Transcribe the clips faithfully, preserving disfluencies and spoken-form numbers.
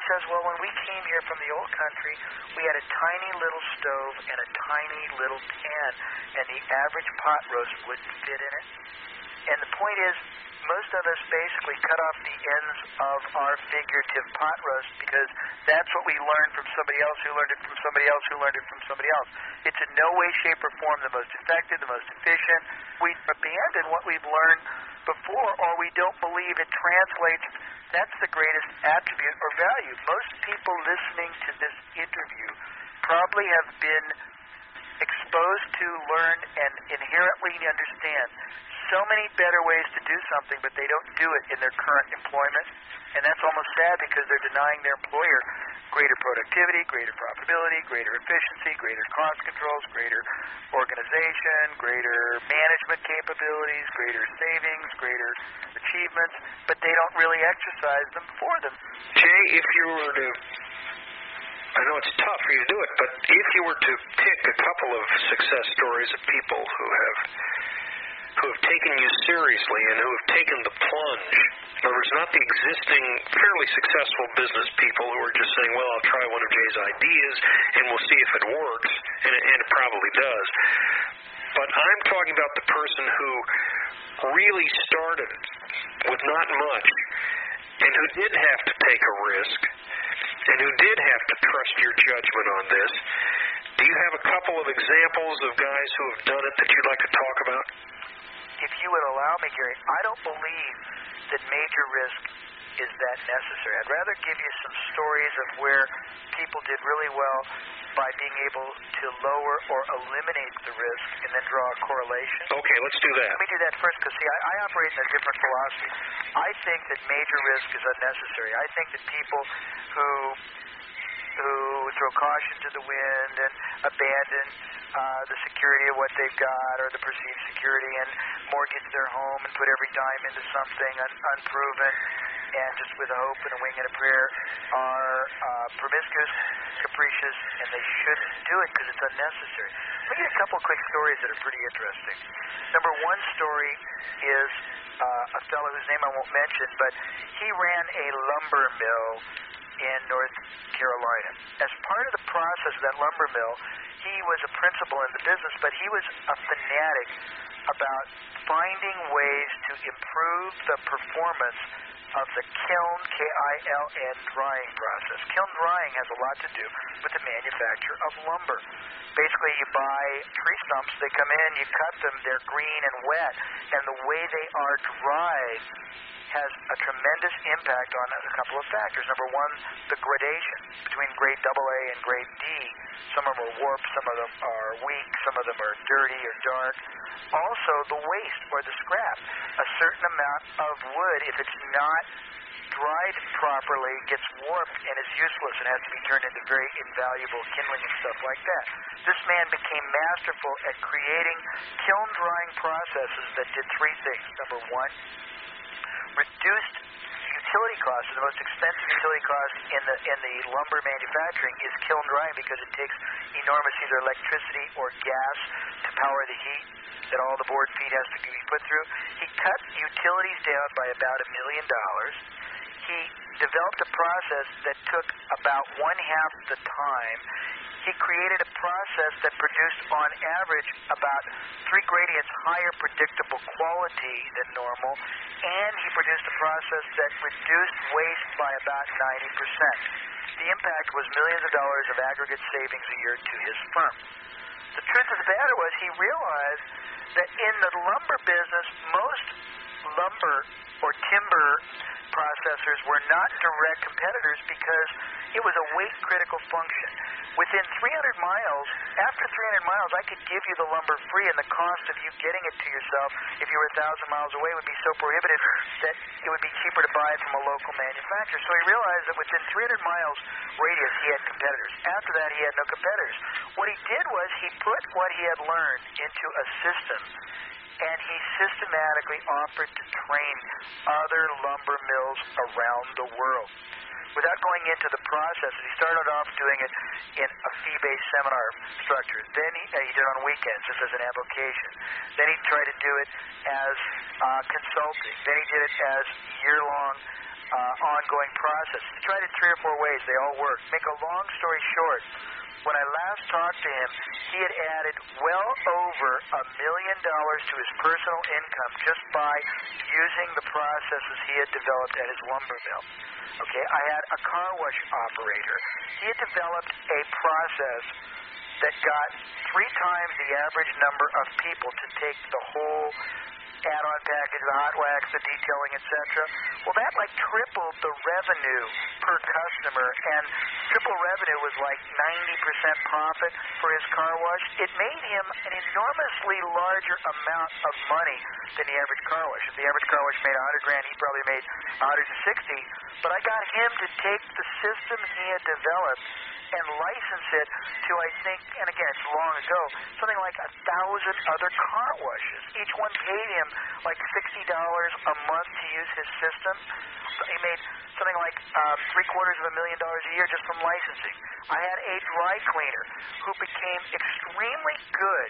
says, well, when we came here from the old country, we had a tiny little stove and a tiny little pan, and the average pot roast wouldn't fit in it. And the point is, most of us basically cut off the ends of our figurative pot roast because that's what we learned from somebody else who learned it from somebody else who learned it from somebody else. It's in no way, shape, or form the most effective, the most efficient. We abandon what we've learned before, or we don't believe it translates. That's the greatest attribute or value. Most people listening to this interview probably have been exposed to, learn, and inherently understand so many better ways to do something, but they don't do it in their current employment. And that's almost sad because they're denying their employer greater productivity, greater profitability, greater efficiency, greater cost controls, greater organization, greater management capabilities, greater savings, greater achievements, but they don't really exercise them for them. Jay, if you were to, I know it's tough for you to do it, but if you were to pick a couple of success stories of people who have who have taken you seriously and who have taken the plunge. In other words, not the existing, fairly successful business people who are just saying, well, I'll try one of Jay's ideas and we'll see if it works, and it, and it probably does. But I'm talking about the person who really started with not much and who did have to take a risk and who did have to trust your judgment on this. Do you have a couple of examples of guys who have done it that you'd like to talk about? If you would allow me, Gary, I don't believe that major risk is that necessary. I'd rather give you some stories of where people did really well by being able to lower or eliminate the risk and then draw a correlation. Okay, let's do that. Let me do that first because, see, I, I operate in a different philosophy. I think that major risk is unnecessary. I think that people who who throw caution to the wind and abandon uh, the security of what they've got or the perceived security and mortgage their home and put every dime into something un- unproven and just with a hope and a wing and a prayer are uh, promiscuous, capricious, and they shouldn't do it because it's unnecessary. Let me get a couple of quick stories that are pretty interesting. Number one story is uh, a fellow whose name I won't mention, but he ran a lumber mill in North Carolina. As part of the process of that lumber mill, he was a principal in the business, but he was a fanatic about finding ways to improve the performance of the kiln, K I L N, drying process. Kiln drying has a lot to do with the manufacture of lumber. Basically, you buy tree stumps, they come in, you cut them, they're green and wet, and the way they are dried has a tremendous impact on a couple of factors. Number one, the gradation between grade double A and grade D. Some of them are warped, some of them are weak, some of them are dirty or dark. Also, the waste or the scrap. A certain amount of wood, if it's not dried properly, gets warped and is useless and has to be turned into very invaluable kindling and stuff like that. This man became masterful at creating kiln drying processes that did three things. Number one, reduced utility costs. The most expensive utility cost in the in the lumber manufacturing is kiln drying because it takes enormous either electricity or gas to power the heat that all the board feed has to be put through. He cut utilities down by about a million dollars. He developed a process that took about one half the time. He created a process that produced, on average, about three gradients higher predictable quality than normal, and he produced a process that reduced waste by about ninety percent. The impact was millions of dollars of aggregate savings a year to his firm. The truth of the matter was he realized that in the lumber business, most lumber or timber processors were not direct competitors because it was a weight-critical function. Within three hundred miles, after three hundred miles, I could give you the lumber free, and the cost of you getting it to yourself, if you were one thousand miles away, would be so prohibitive that it would be cheaper to buy it from a local manufacturer. So he realized that within three hundred miles radius, he had competitors. After that, he had no competitors. What he did was he put what he had learned into a system, and he systematically offered to train other lumber mills around the world. Without going into the process, he started off doing it in a fee-based seminar structure. Then he, uh, he did it on weekends just as an application. Then he tried to do it as uh, consulting. Then he did it as year-long uh, ongoing process. He tried it three or four ways. They all worked. Make a long story short, when I last talked to him, he had added well over a million dollars to his personal income just by using the processes he had developed at his lumber mill. Okay, I had a car wash operator. He had developed a process that got three times the average number of people to take the whole add-on package, the hot wax, the detailing, et cetera. Well, that like tripled the revenue per customer, and triple revenue was like ninety percent profit for his car wash. It made him an enormously larger amount of money than the average car wash. If the average car wash made a hundred grand, he probably made one hundred sixty. But I got him to take the system he had developed and license it to, I think, and again, it's long ago, something like a thousand other car washes. Each one paid him like sixty dollars a month to use his system. He made something like uh, three quarters of a million dollars a year just from licensing. I had a dry cleaner who became extremely good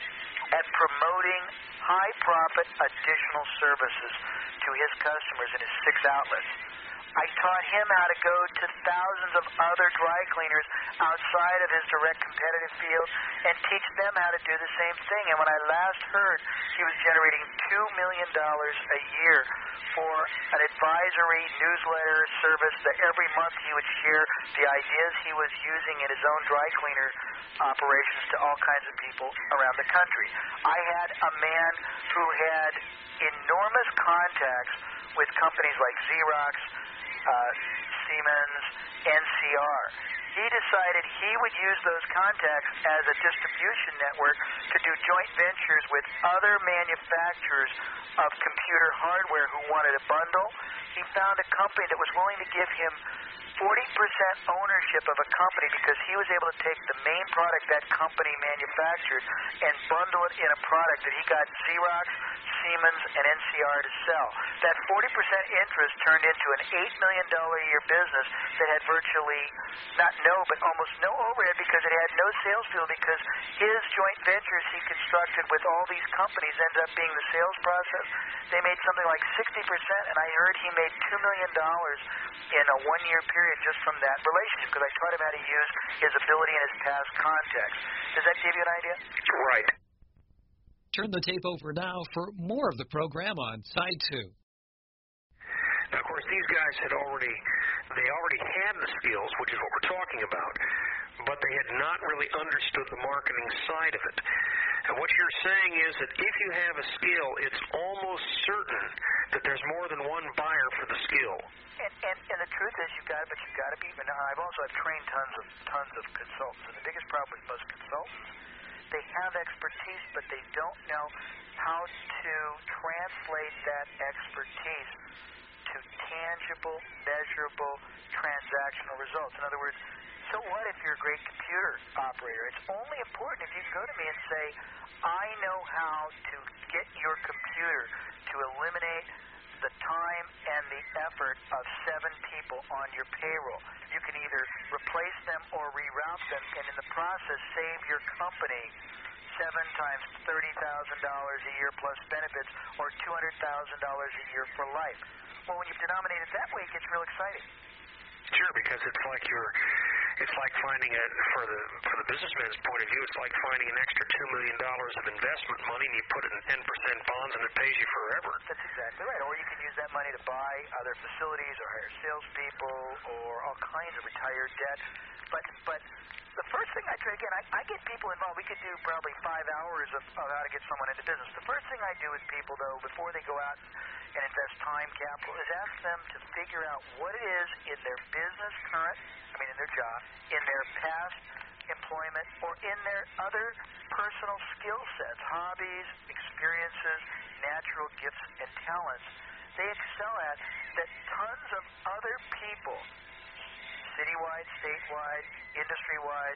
at promoting high-profit additional services to his customers in his six outlets. I taught him how to go to thousands of other dry cleaners outside of his direct competitive field and teach them how to do the same thing. And when I last heard, he was generating two million dollars a year for an advisory newsletter service that every month he would share the ideas he was using in his own dry cleaner operations to all kinds of people around the country. I had a man who had enormous contacts with companies like Xerox, Uh, Siemens, N C R. He decided he would use those contacts as a distribution network to do joint ventures with other manufacturers of computer hardware who wanted a bundle. He found a company that was willing to give him forty percent ownership of a company because he was able to take the main product that company manufactured and bundle it in a product that he got Xerox, Siemens, and N C R to sell. That forty percent interest turned into an eight million dollars a year business that had virtually, not no, but almost no overhead because it had no sales field because his joint ventures he constructed with all these companies ended up being the sales process. They made something like sixty percent, and I heard he made two million dollars in a one-year period just from that relationship because I taught him how to use his ability and his past contacts. Does that give you an idea? Right. Turn the tape over now for more of the program on Side two. Now, of course, these guys had already, they already had the skills, which is what we're talking about, but they had not really understood the marketing side of it. And what you're saying is that if you have a skill, it's almost certain that there's more than one buyer for the skill. And, and, and the truth is, you've got, but you've got to be. And I've also I've trained tons of tons of consultants, and the biggest problem with most consultants, they have expertise, but they don't know how to translate that expertise to tangible, measurable, transactional results. In other words, so what if you're a great computer operator? It's only important if you can go to me and say, I know how to get your computer to eliminate the time and the effort of seven people on your payroll. You can either replace them or reroute them, and in the process save your company seven times thirty thousand dollars a year plus benefits, or two hundred thousand dollars a year for life. Well, when you've denominated it that way, it gets real exciting. Sure, because it's like you're, it's like finding a, for the for the businessman's point of view, it's like finding an extra two million dollars of investment money and you put it in ten percent bonds and it pays you forever. That's exactly right. Or you can use that money to buy other facilities or hire salespeople or all kinds of retired debt. But but the first thing I try, again, I, I get people involved. We could do probably five hours of, of how to get someone into business. The first thing I do with people, though, before they go out and invest time capital, is ask them to figure out what it is in their business current, I mean in their job, in their past employment, or in their other personal skill sets, hobbies, experiences, natural gifts, and talents they excel at that tons of other people, citywide, statewide, industry-wide,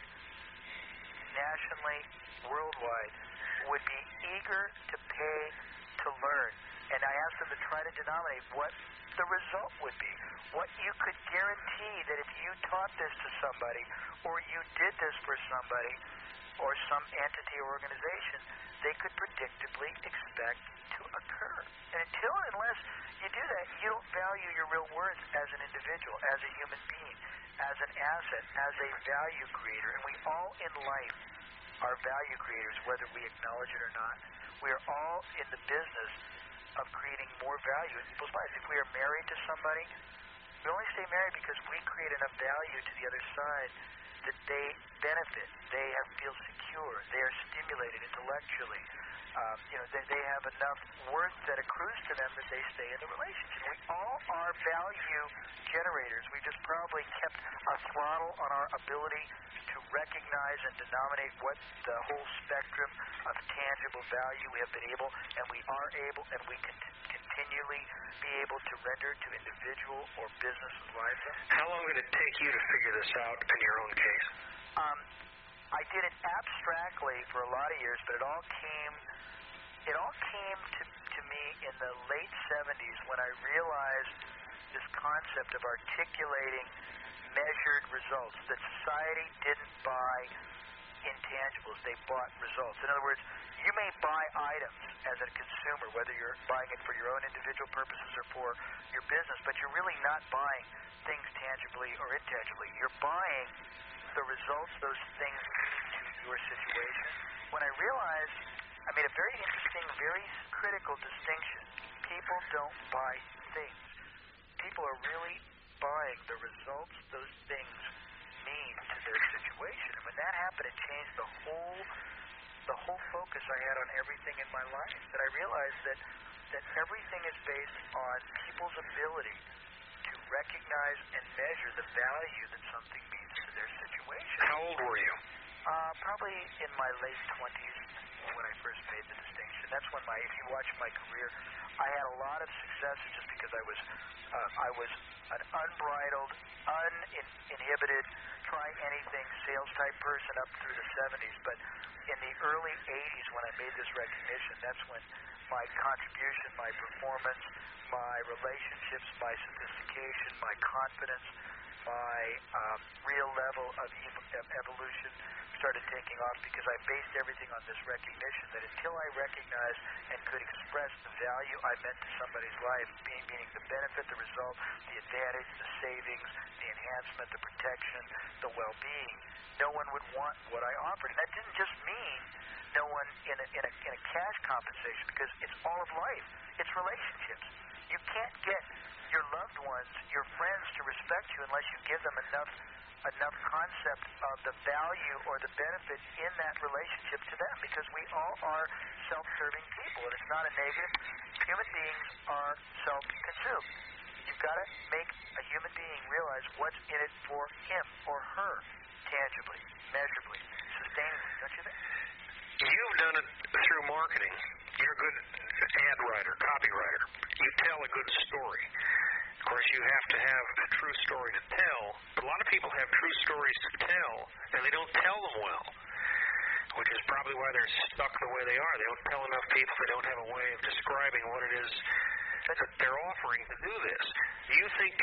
nationally, worldwide, would be eager to pay to learn. And I asked them to try to denominate what the result would be, what you could guarantee that if you taught this to somebody or you did this for somebody, or some entity or organization they could predictably expect to occur. And until unless you do that, you don't value your real worth as an individual, as a human being, as an asset, as a value creator. And we all in life are value creators, whether we acknowledge it or not. We are all in the business of creating more value in people's lives. If we are married to somebody, we only stay married because we create enough value to the other side that they benefit, they have, feel secure, they are stimulated intellectually. Um, you know, they, they have enough worth that accrues to them that they stay in the relationship. We all are value generators. We just probably kept a throttle on our ability to recognize and denominate what the whole spectrum of tangible value we have been able, and we are able, and we can continually be able to render to individual or business lives. How long did it take you to figure this out in your own case? Um, I did it abstractly for a lot of years, but it all came, it all came to, to me in the late seventies when I realized this concept of articulating measured results, that society didn't buy intangibles, they bought results. In other words, you may buy items as a consumer, whether you're buying it for your own individual purposes or for your business, but you're really not buying things tangibly or intangibly. You're buying the results those things mean to your situation. When I realized, I made a very interesting, very critical distinction. People don't buy things. People are really buying the results those things mean to their situation. And when that happened, it changed the whole the whole focus I had on everything in my life. That I realized that that everything is based on people's ability to recognize and measure the value that something means to their situation. How old were you? Uh, probably in my late twenties when I first made the distinction. That's when my, if you watch my career, I had a lot of successes just because I was, uh, I was an unbridled, uninhibited, try anything sales type person up through the seventies. But in the early eighties, when I made this recognition, that's when my contribution, my performance, my relationships, my sophistication, my confidence, my um, real level of ev- of evolution started taking off, because I based everything on this recognition that until I recognized and could express the value I meant to somebody's life, being, meaning the benefit, the result, the advantage, the savings, the enhancement, the protection, the well-being, no one would want what I offered. And that didn't just mean no one in a, in a, in a cash compensation, because it's all of life. It's relationships. You can't get your loved ones, your friends, to respect you unless you give them enough enough concept of the value or the benefit in that relationship to them, because we all are self-serving people, and it's not a negative. Human beings are self-consumed. You've got to make a human being realize what's in it for him or her, tangibly, measurably, sustainably, don't you think? You've done it through marketing. You're a good ad writer, copywriter. You tell a good story. Of course, you have to have a true story to tell. But a lot of people have true stories to tell, and they don't tell them well, which is probably why they're stuck the way they are. They don't tell enough people. They don't have a way of describing what it is that they're offering to do this. Do you think,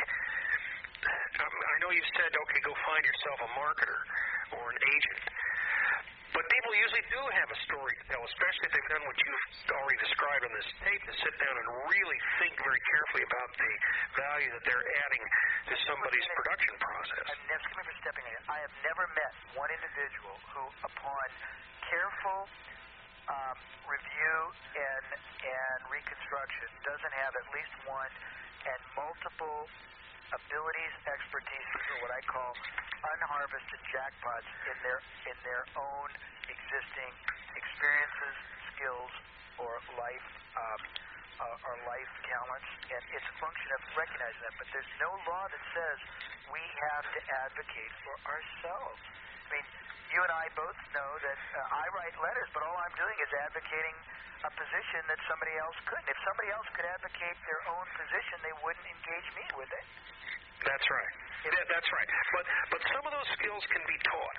um, I know you've said, okay, go find yourself a marketer or an agent, but people usually do have a story to tell, especially if they've done what you've already described on this tape, to sit down and really think very carefully about the value that they're adding to somebody's production process. I've never, excuse me for stepping in. I have never met one individual who, upon careful um, review and and reconstruction, doesn't have at least one and multiple abilities, expertise, or what I call unharvested jackpots in their in their own existing experiences, skills, or life um, uh, or life talents, and it's a function of recognizing that. But there's no law that says we have to advocate for ourselves. I mean, you and I both know that uh, I write letters, but all I'm doing is advocating a position that somebody else couldn't. If somebody else could advocate their own position, they wouldn't engage me with it. That's right. Yeah, that's right. But but some of those skills can be taught.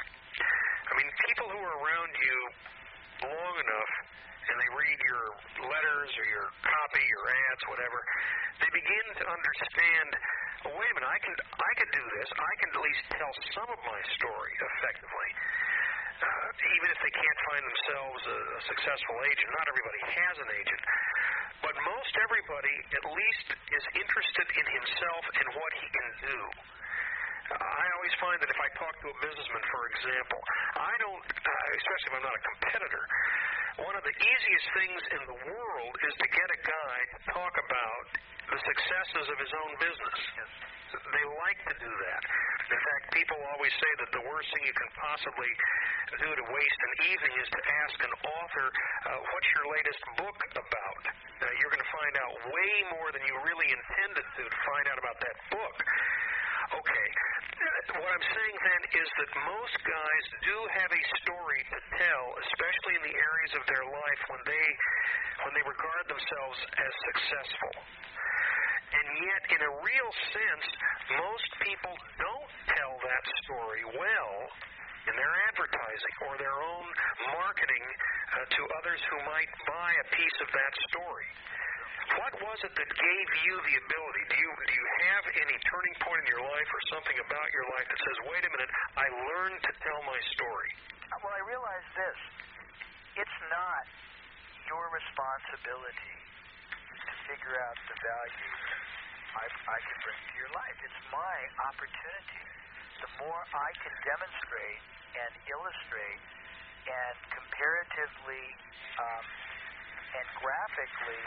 I mean, people who are around you long enough, and they read your letters or your copy, your ads, whatever, they begin to understand, oh, wait a minute, I can I can do this. I can at least tell some of my story effectively. uh, even if they can't find themselves a, a successful agent. Not everybody has an agent. But most everybody, at least, is interested in himself and what he can do. I always find that if I talk to a businessman, for example, I don't, uh, especially if I'm not a competitor, one of the easiest things in the world is to get a guy to talk about the successes of his own business. They like to do that. In fact, people always say that the worst thing you can possibly do to waste an evening is to ask an author, uh, what's your latest book about? Uh, you're going to find out way more than you really intended to to find out about that book. Okay, what I'm saying then is that most guys do have a story to tell, especially in the areas of their life when they when they regard themselves as successful. And yet, in a real sense, most people don't tell that story well in their advertising or their own marketing uh, to others who might buy a piece of that story. What was it that gave you the ability? Do you do you have any turning point in your life or something about your life that says, wait a minute, I learned to tell my story? Well, I realize this. It's not your responsibility to figure out the value I, I can bring to your life. It's my opportunity. The more I can demonstrate and illustrate and comparatively um, and graphically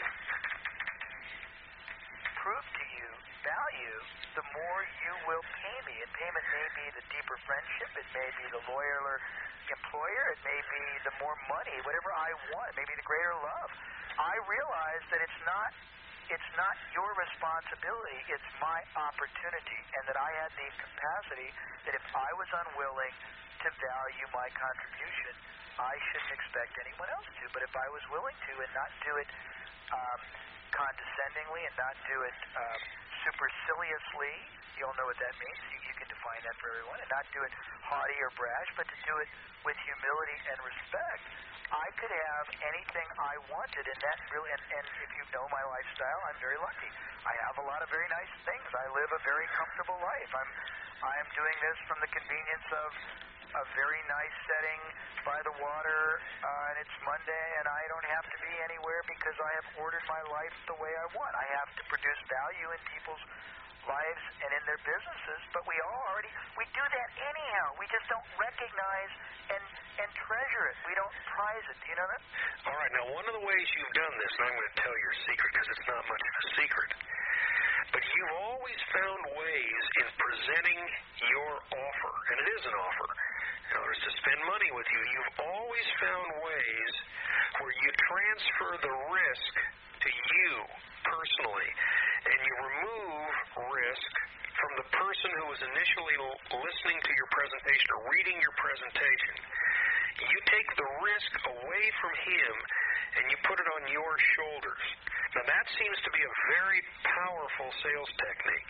prove to you value, the more you will pay me. And payment may be the deeper friendship, it may be the loyaler employer, it may be the more money, whatever I want, it may be the greater love. I realize that it's not it's not your responsibility, it's my opportunity, and that I had the capacity that if I was unwilling to value my contribution, I shouldn't expect anyone else to. But if I was willing to and not do it um, condescendingly and not do it um, superciliously, you'll know what that means. You, you can define that for everyone. And not do it haughty or brash, but to do it with humility and respect. I could have anything I wanted, and that really, and, and if you know my lifestyle, I'm very lucky. I have a lot of very nice things. I live a very comfortable life. I'm I am doing this from the convenience of a very nice setting by the water, uh, and it's Monday, and I don't have to be anywhere because I have ordered my life the way I want. I have to produce value in people's lives and in their businesses, but we all already, we do that anyhow. We just don't recognize and, and treasure it. We don't prize it. Do you know that? All right, now one of the ways you've done this, and I'm going to tell your secret because it's not much of a secret, but you've always found ways in presenting your offer, and it is an offer, in other words, to spend money with you, you've always found ways where you transfer the risk to you personally, and you remove risk from the person who was initially listening to your presentation or reading your presentation. You take the risk away from him and you put it on your shoulders. Now that seems to be a very powerful sales technique.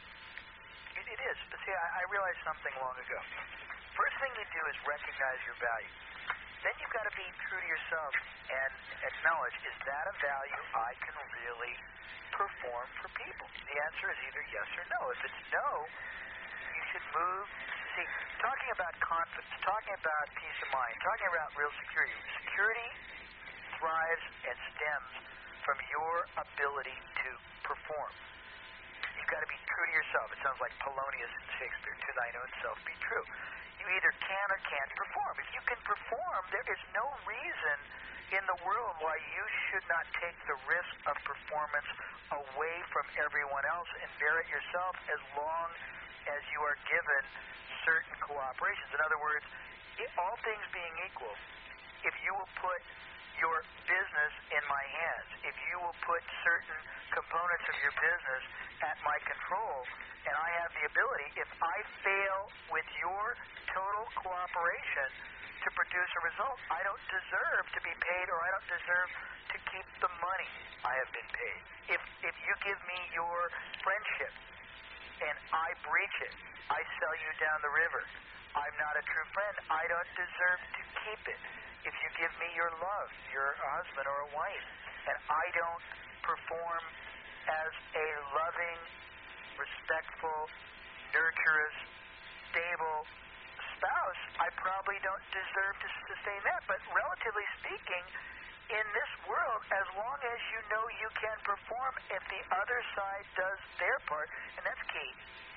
It, it is. But see, I, I realized something long ago. First thing you do is recognize your value. Then you've got to be true to yourself and acknowledge, is that a value I can really perform for people? The answer is either yes or no. If it's no, you should move. See, talking about confidence, talking about peace of mind, talking about real security. Security thrives and stems from your ability to perform. You've got to be true to yourself. It sounds like Polonius in Shakespeare, to thine own self be true. You either can or can't perform. If you can perform, there is no reason in the world why you should not take the risk of performance away from everyone else and bear it yourself as long as you are given certain cooperations. In other words, it, all things being equal, if you will put your business in my hands, if you will put certain components of your business at my control, and I have the ability, if I fail with your total cooperation to produce a result, I don't deserve to be paid, or I don't deserve to keep the money I have been paid. If if you give me your friendship and I breach it, I sell you down the river, I'm not a true friend. I don't deserve to keep it. If you give me your love, you're a husband or a wife, and I don't perform as a loving, respectful, nurturous, stable spouse, house, I probably don't deserve to sustain that. But relatively speaking, in this world, as long as you know you can perform, if the other side does their part, and that's key,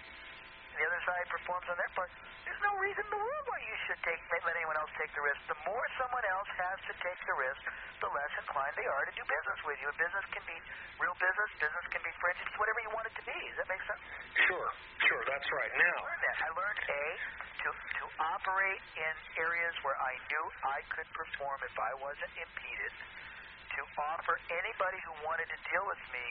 the other side performs on their part, there's no reason in the world why you should take let anyone else take the risk. The more someone else has to take the risk, the less inclined they are to do business with you. A business can be real business, business can be friendship, whatever you want it to be. Does that make sense? Sure, sure, that's right. Now, I learned that. I learned, A, to, to operate in areas where I knew I could perform if I wasn't impeded, to offer anybody who wanted to deal with me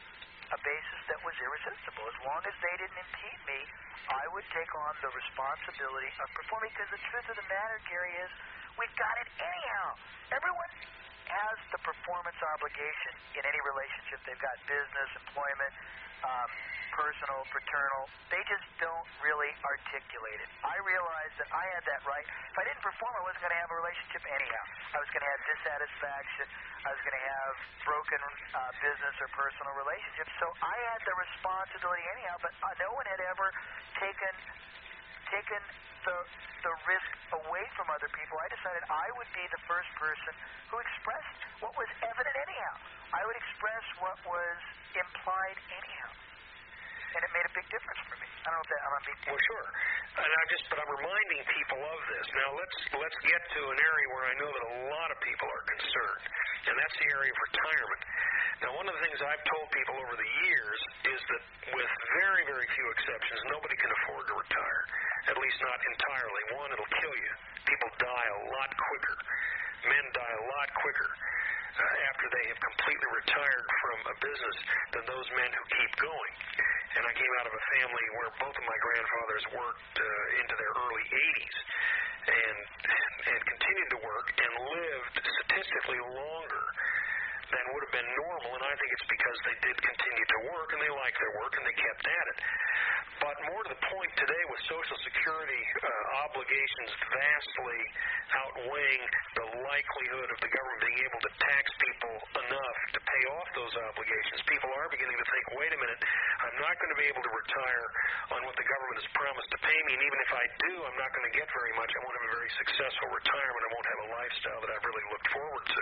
a basis that was irresistible. As long as they didn't impede me, I would take on the responsibility of performing, because the truth of the matter, Gary, is we've got it anyhow. Everyone has the performance obligation in any relationship. They've got business, employment, um, personal, fraternal. They just don't really articulate it. I realized that I had that right. If I didn't perform, I wasn't going to have a relationship anyhow. I was going to have dissatisfaction. I was going to have broken uh, business or personal relationships. So I had the responsibility anyhow, but uh, no one had ever taken taken the the risk away from other people. I decided I would be the first person who expressed what was evident anyhow. I would express what was implied anyhow. And it made a big difference for me. I don't know if that I'm being... Well, sure. And I just, but I'm reminding people of this. Now, let's let's get to an area where I know that a lot of people are concerned, and that's the area of retirement. Now, one of the things I've told people over the years is that with very, very few exceptions, nobody can afford to retire, at least not entirely. One, it'll kill you. People die a lot quicker. Men die a lot quicker uh, after they have completely retired from a business than those men who keep going. And I came out of a family where both of my grandfathers worked uh, into their early eighties and, and continued to work and lived statistically longer than would have been normal, and I think it's because they did continue to work, and they liked their work, and they kept at it. But more to the point today, with Social Security uh, obligations vastly outweighing the likelihood of the government being able to tax people enough to pay off those obligations, people are beginning to think, wait a minute, I'm not going to be able to retire on what the government has promised to pay me, and even if I do, I'm not going to get very much. I won't have a very successful retirement. I won't have a lifestyle that I've really looked forward to.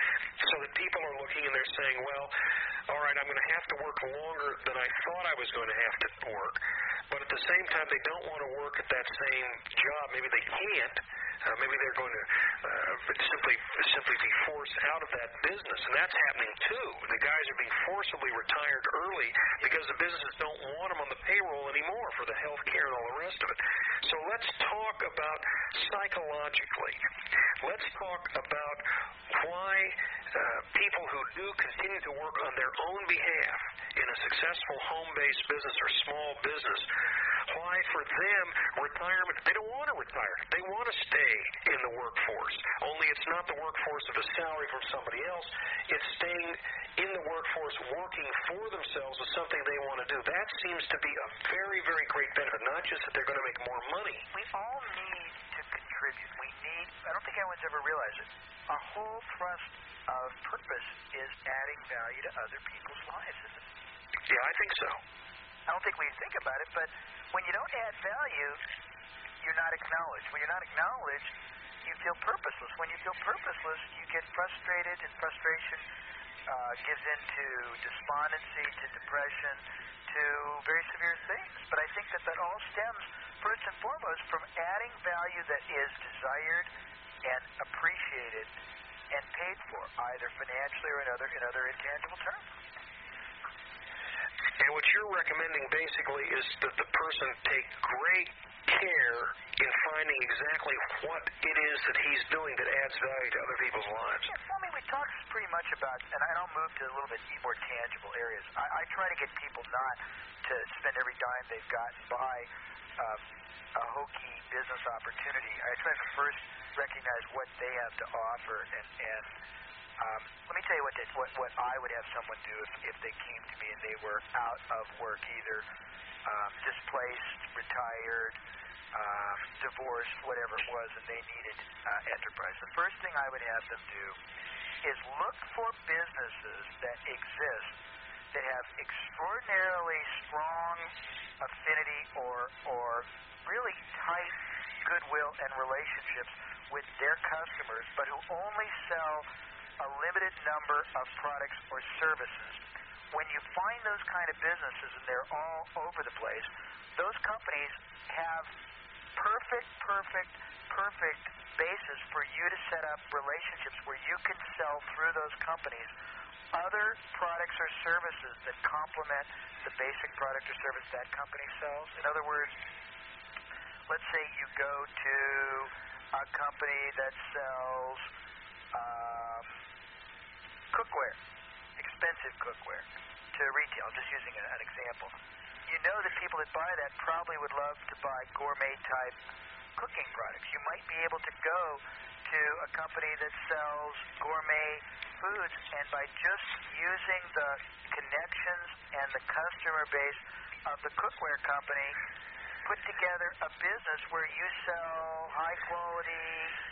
So that people are looking and they're saying, well, all right, I'm going to have to work longer than I thought I was going to have to work. But at the same time, they don't want to work at that same job. Maybe they can't. Uh, maybe they're going to uh, simply simply be forced out of that business. And that's happening, too. The guys are being forcibly retired early because the businesses don't want them on the payroll anymore for the health care and all the rest of it. So let's talk about psychologically. Let's talk about why uh, people who do continue to work on their own behalf in a successful home-based business or small business, why for them retirement, they don't want to retire. They want to stay in the workforce. Only it's not the workforce of a salary from somebody else. It's staying in the workforce working for themselves with something they want to do. That seems to be a very, very great benefit, not just that they're going to make more money. We all need to contribute. We need, I don't think anyone's ever realized it, our whole thrust of purpose is adding value to other people's lives, isn't it? Yeah, I think so. I don't think we think about it, but when you don't add value, you're not acknowledged. When you're not acknowledged, you feel purposeless. When you feel purposeless, you get frustrated, and frustration uh, gives into despondency, to depression, to very severe things. But I think that that all stems, first and foremost, from adding value that is desired and appreciated and paid for, either financially or in other, in other intangible terms. And what you're recommending basically is that the person take great care in finding exactly what it is that he's doing that adds value to other people's lives. Yeah, well, I mean, we talked pretty much about, and I'll move to a little bit more tangible areas. I, I try to get people not to spend every dime they've got and buy um, a hokey business opportunity. I try to first recognize what they have to offer, and, and Um, let me tell you what, they, what what I would have someone do if, if they came to me and they were out of work, either um, displaced, retired, um, divorced, whatever it was, and they needed uh, enterprise. The first thing I would have them do is look for businesses that exist that have extraordinarily strong affinity or or really tight goodwill and relationships with their customers, but who only sell a limited number of products or services. When you find those kind of businesses, and they're all over the place, those companies have perfect, perfect, perfect basis for you to set up relationships where you can sell through those companies other products or services that complement the basic product or service that company sells. In other words, let's say you go to a company that sells um, cookware, expensive cookware, to retail. I'm just using a, an example. You know that people that buy that probably would love to buy gourmet-type cooking products. You might be able to go to a company that sells gourmet foods, and by just using the connections and the customer base of the cookware company, put together a business where you sell high-quality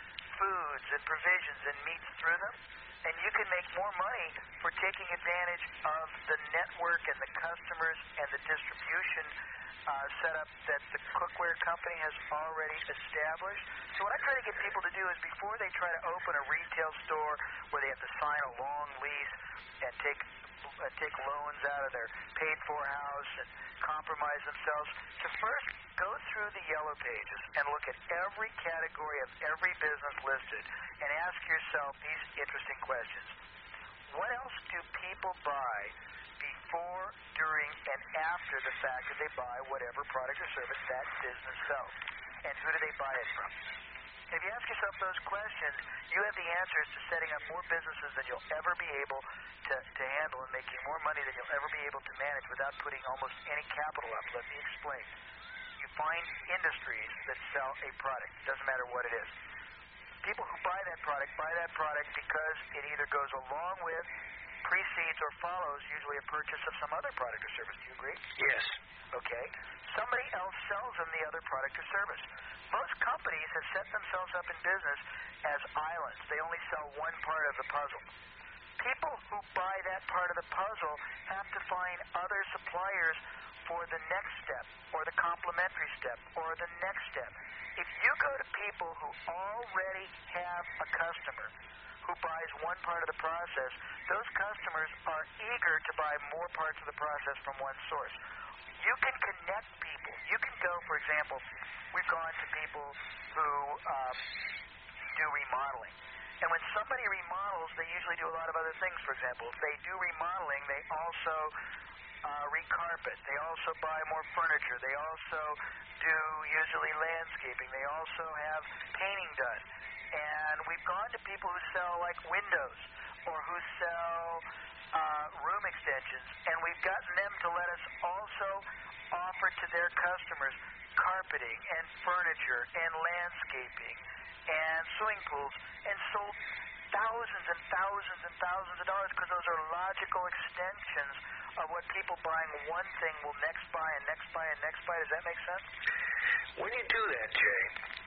foods and provisions and meats through them, and you can make more money for taking advantage of the network and the customers and the distribution uh, setup that the cookware company has already established. So what I try to get people to do is, before they try to open a retail store where they have to sign a long lease and take uh, take loans out of their paid-for house and compromise themselves, to first go through the yellow pages and look at every category of every business listed and ask yourself these interesting questions. What else do people buy before, during, and after the fact that they buy whatever product or service that business sells? And who do they buy it from? If you ask yourself those questions, you have the answers to setting up more businesses than you'll ever be able to, to handle, and making more money than you'll ever be able to manage without putting almost any capital up. Let me explain. You find industries that sell a product. It doesn't matter what it is. People who buy that product buy that product because it either goes along with, precedes, or follows usually a purchase of some other product or service. Do you agree? Yes. Okay. Somebody else sells them the other product or service. Most companies have set themselves up in business as islands. They only sell one part of the puzzle. People who buy that part of the puzzle have to find other suppliers for the next step, or the complementary step, or the next step. If you go to people who already have a customer who buys one part of the process, those customers are eager to buy more parts of the process from one source. You can connect people. You can go, for example, we've gone to people who um, do remodeling. And when somebody remodels, they usually do a lot of other things. For example, if they do remodeling, they also uh, recarpet. They also buy more furniture. They also do usually landscaping. They also have painting done. And we've gone to people who sell like windows or who sell uh, room extensions, and we've gotten them to let us also offer to their customers carpeting and furniture and landscaping and swimming pools, and sold thousands and thousands and thousands of dollars, because those are logical extensions of what people buying one thing will next buy and next buy and next buy. Does that make sense? When you do that, Jay,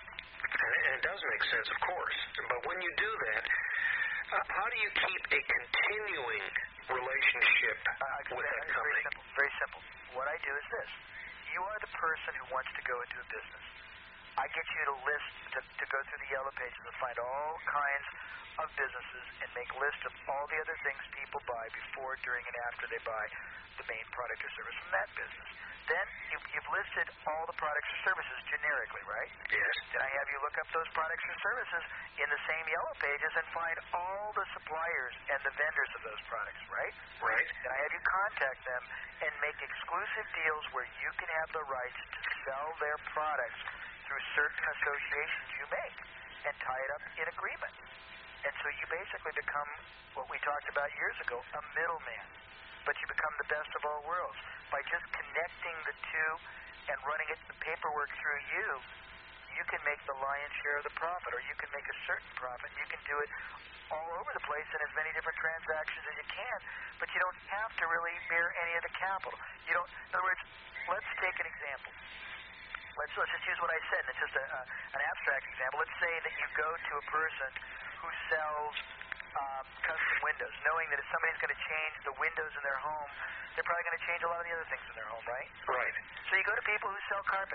and it does make sense, of course, but when you do that, uh, how do you keep a continuing relationship uh, with that very company? Very simple. Very simple. What I do is this. You are the person who wants to go into a business. I get you to list, to, to go through the yellow pages and find all kinds of businesses and make lists of all the other things people buy before, during, and after they buy the main product or service from that business. Then you, you've listed all the products or services generically, right? Yes. Then I have you look up those products or services in the same yellow pages and find all the suppliers and the vendors of those products, right? Right. Then I have you contact them and make exclusive deals where you can have the rights to sell their products through certain associations you make, and tie it up in agreement. And so you basically become, what we talked about years ago, a middleman. But you become the best of all worlds. By just connecting the two and running it, the paperwork through you, you can make the lion's share of the profit, or you can make a certain profit. You can do it all over the place in as many different transactions as you can, but you don't have to really bear any of the capital. You don't. In other words, let's take an example. Let's, let's just use what I said, and it's just a, a, an abstract example. Let's say that you go to a person who sells um, custom windows, knowing that if somebody's going to change the windows in their home, they're probably going to change a lot of the other things in their home, right? Right. So you go to people who sell carpet.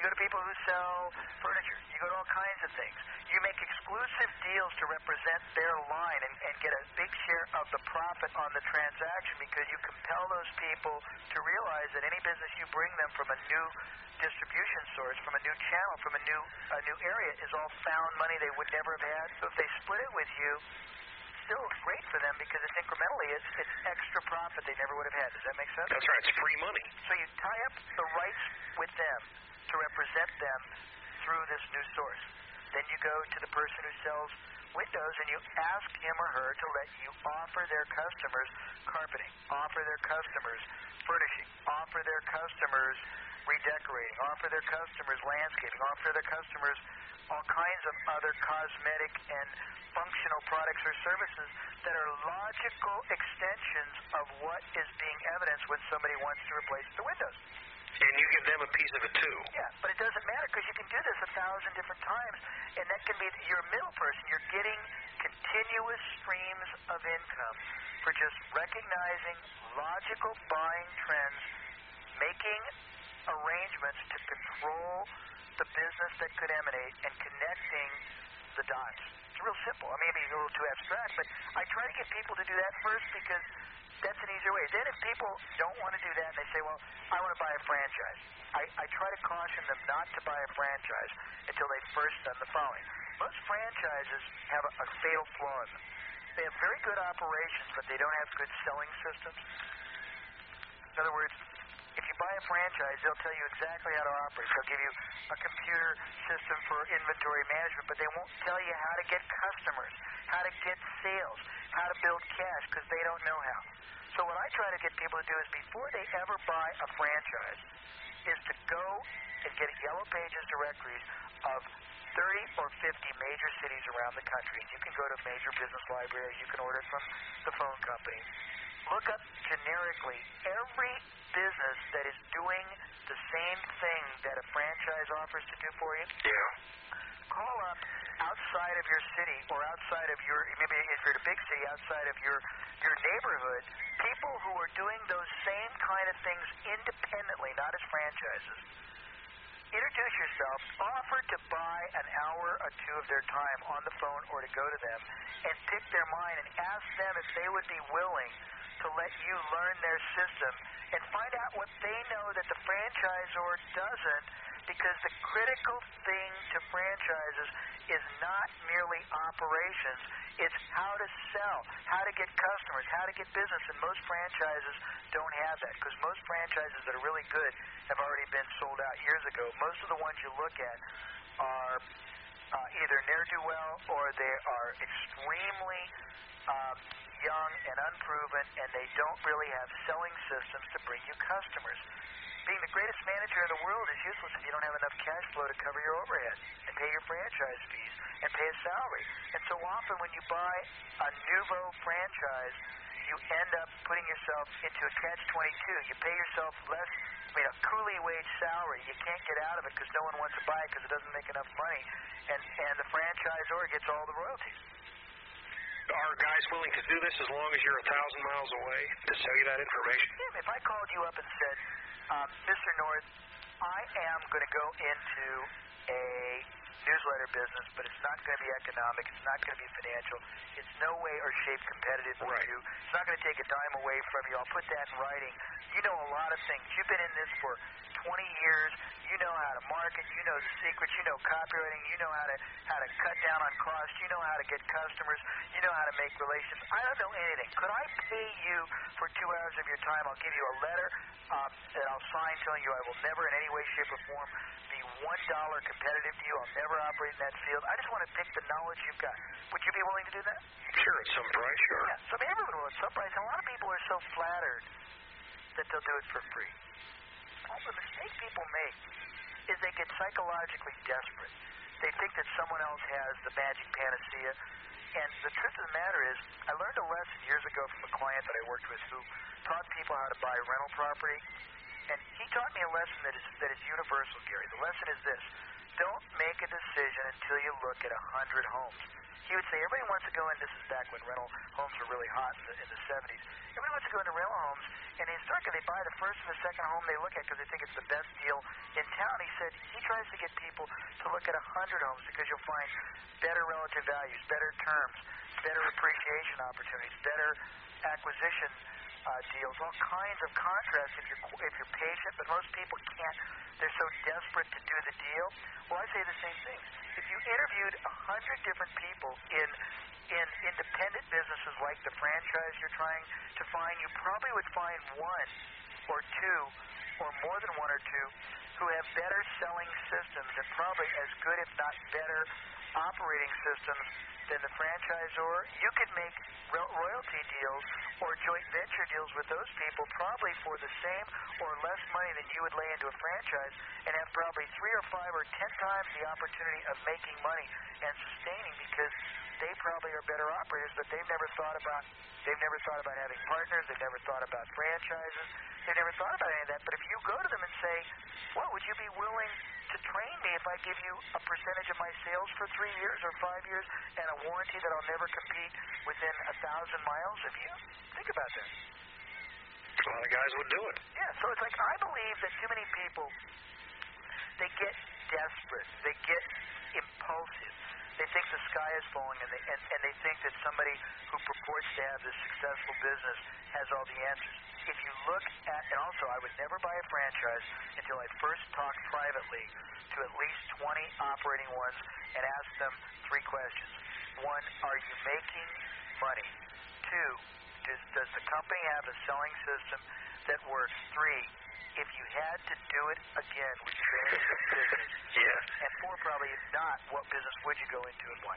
You go to people who sell furniture. You go to all kinds of things. You make exclusive deals to represent their line and, and get a big share of the profit on the transaction because you compel those people to realize that any business you bring them from a new distribution source, from a new channel, from a new a new area is all found money they would never have had. So if they split it with you, still great for them because it's incrementally, it's, it's extra profit they never would have had. Does that make sense? That's right. It's free money. So you tie up the rights with them to represent them through this new source. Then you go to the person who sells windows and you ask him or her to let you offer their customers carpeting, offer their customers furnishing, offer their customers redecorating, offer their customers landscaping, offer their customers all kinds of other cosmetic and functional products or services that are logical extensions of what is being evidenced when somebody wants to replace the windows. And you give them a piece of it, too. Yeah, but it doesn't matter because you can do this a thousand different times, and that can be, you're a middle person. You're getting continuous streams of income for just recognizing logical buying trends, making arrangements to control the business that could emanate, and connecting the dots. It's real simple. I mean, maybe a little too abstract, but I try to get people to do that first because that's an easier way. Then if people don't want to do that and they say, well, I want to buy a franchise, I, I try to caution them not to buy a franchise until they've first done the following. Most franchises have a, a fatal flaw in them. They have very good operations, but they don't have good selling systems. In other words, if you buy a franchise, they'll tell you exactly how to operate. They'll give you a computer system for inventory management, but they won't tell you how to get customers, how to get sales, how to build cash, because they don't know how. So what I try to get people to do is before they ever buy a franchise is to go and get Yellow Pages directories of thirty or fifty major cities around the country. You can go to major business libraries. You can order it from the phone companies. Look up generically every business that is doing the same thing that a franchise offers to do for you. Yeah. Call up outside of your city or outside of your, maybe if you're in a big city, outside of your, your neighborhood, people who are doing those same kind of things independently, not as franchises. Introduce yourself, offer to buy an hour or two of their time on the phone or to go to them and pick their mind and ask them if they would be willing to let you learn their system and find out what they know that the franchisor doesn't, because the critical thing to franchises is not merely operations, it's how to sell, how to get customers, how to get business, and most franchises don't have that, because most franchises that are really good have already been sold out years ago. Most of the ones you look at are uh, either ne'er-do-well or they are extremely um, young and unproven, and they don't really have selling systems to bring you customers. Being the greatest manager in the world is useless if you don't have enough cash flow to cover your overhead and pay your franchise fees and pay a salary. And so often when you buy a nouveau franchise, you end up putting yourself into a catch twenty-two. You pay yourself less, I mean, a coolie wage salary. You can't get out of it because no one wants to buy it because it doesn't make enough money. And, and the franchisor gets all the royalties. Are guys willing to do this as long as you're a thousand miles away to sell you that information? Yeah, if I called you up and said, um, Mister North, I am going to go into a newsletter business, but it's not going to be economic, it's not going to be financial, it's no way or shape competitive with right. you, it's not going to take a dime away from you, I'll put that in writing. You know a lot of things. You've been in this for twenty years. You know how to market. You know the secrets. You know copywriting. You know how to how to cut down on costs. You know how to get customers. You know how to make relations. I don't know anything. Could I pay you for two hours of your time? I'll give you a letter um, that I'll sign telling you I will never in any way, shape, or form be one dollar competitive to you. I'll never operate in that field. I just want to pick the knowledge you've got. Would you be willing to do that? Sure, at some price, sure. Yeah, so everyone will at some price. And a lot of people are so flattered that they'll do it for free. Well, the mistake people make is they get psychologically desperate. They think that someone else has the magic panacea. And the truth of the matter is, I learned a lesson years ago from a client that I worked with who taught people how to buy rental property. And he taught me a lesson that is that is universal, Gary. The lesson is this: don't make a decision until you look at a hundred homes. he would say everybody wants to go in. This is back when rental homes were really hot in the, in the seventies. Everybody wants to go into rental homes, and historically they buy the first and the second home they look at because they think it's the best deal in town. He said he tries to get people to look at a hundred homes because you'll find better relative values, better terms, better appreciation opportunities, better acquisition uh, deals, all kinds of contrasts if you're if you're patient. But most people can't. They're so desperate to do the deal. Well, I say the same thing. If you interviewed a hundred different people in in independent businesses like the franchise you're trying to find, you probably would find one or two, or more than one or two, who have better selling systems and probably as good, if not better, operating systems than the franchisor. You could make ro- royalty deals or joint venture deals with those people probably for the same or less money than you would lay into a franchise, and have probably three or five or ten times the opportunity of making money and sustaining, because they probably are better operators, but they've never thought about they've never thought about having partners, they've never thought about franchises, they've never thought about any of that. But if you go to them and say, well, would you be willing to train me if I give you a percentage of my sales for three years or five years and a warranty that I'll never compete within a thousand miles of you? Think about that. A lot of guys would do it. Yeah, so it's like, I believe that too many people, they get desperate, they get impulsive. They think the sky is falling, and they, and, and they think that somebody who purports to have this successful business has all the answers. If you look at, and also I would never buy a franchise until I first talk privately to at least twenty operating ones and ask them three questions. One, are you making money? Two, does, does the company have a selling system that works? Three, if you had to do it again, would you go into this business? Yeah. And four, probably if not, what business would you go into and why?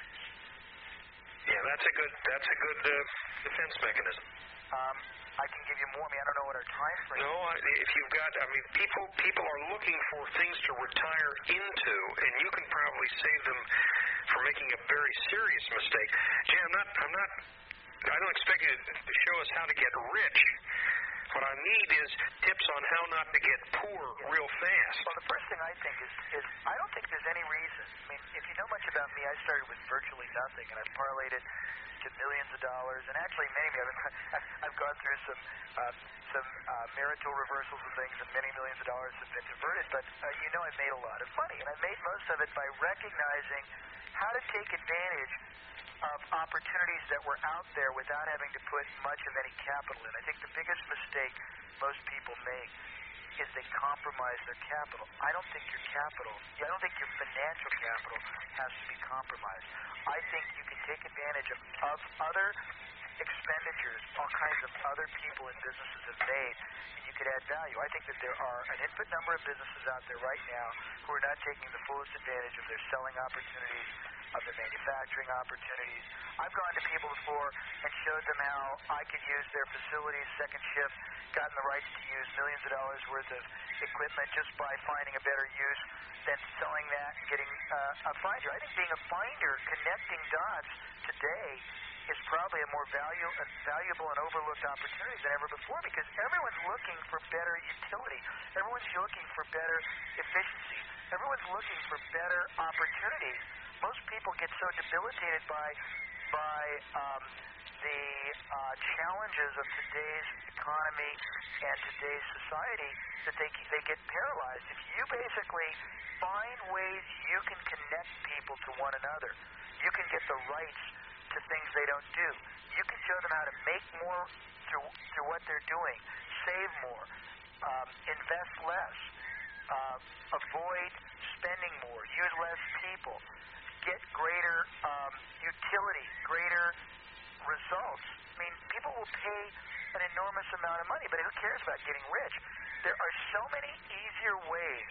Yeah, that's a good that's a good uh, defense mechanism. Um, I can give you more. I mean, I don't know what our time frame is. No, I, if you've got, I mean, people people are looking for things to retire into, and you can probably save them from making a very serious mistake. Jay, I'm not, I'm not, I don't expect you to show us how to get rich. What I need is tips on how not to get poor real fast. Well, the first thing I think is, is I don't think there's any reason. I mean, if you know much about me, I started with virtually nothing, and I've parlayed it to millions of dollars. And actually, many of them, I've gone through some uh, some uh, marital reversals and things, and many millions of dollars have been diverted. But uh, you know, I've made a lot of money, and I've made most of it by recognizing how to take advantage of opportunities that were out there without having to put much of any capital in. I think the biggest mistake most people make is they compromise their capital. I don't think your capital, I don't think your financial capital has to be compromised. I think you can take advantage of, of other expenditures all kinds of other people and businesses have made, and you could add value. I think that there are an infinite number of businesses out there right now who are not taking the fullest advantage of their selling opportunities, of their manufacturing opportunities. I've gone to people before and showed them how I could use their facilities, second shift, gotten the rights to use millions of dollars worth of equipment just by finding a better use than selling that and getting uh, a finder. I think being a finder, connecting dots today is probably a more value, a valuable and overlooked opportunity than ever before, because everyone's looking for better utility. Everyone's looking for better efficiency. Everyone's looking for better opportunities. Most people get so debilitated by by um, the uh, challenges of today's economy and today's society that they they get paralyzed. If you basically find ways you can connect people to one another, you can get the rights to things they don't do. You can show them how to make more through through what they're doing, save more, um, invest less, uh, avoid spending more, use less people, get greater um, utility, greater results. I mean, people will pay an enormous amount of money, but who cares about getting rich? There are so many easier ways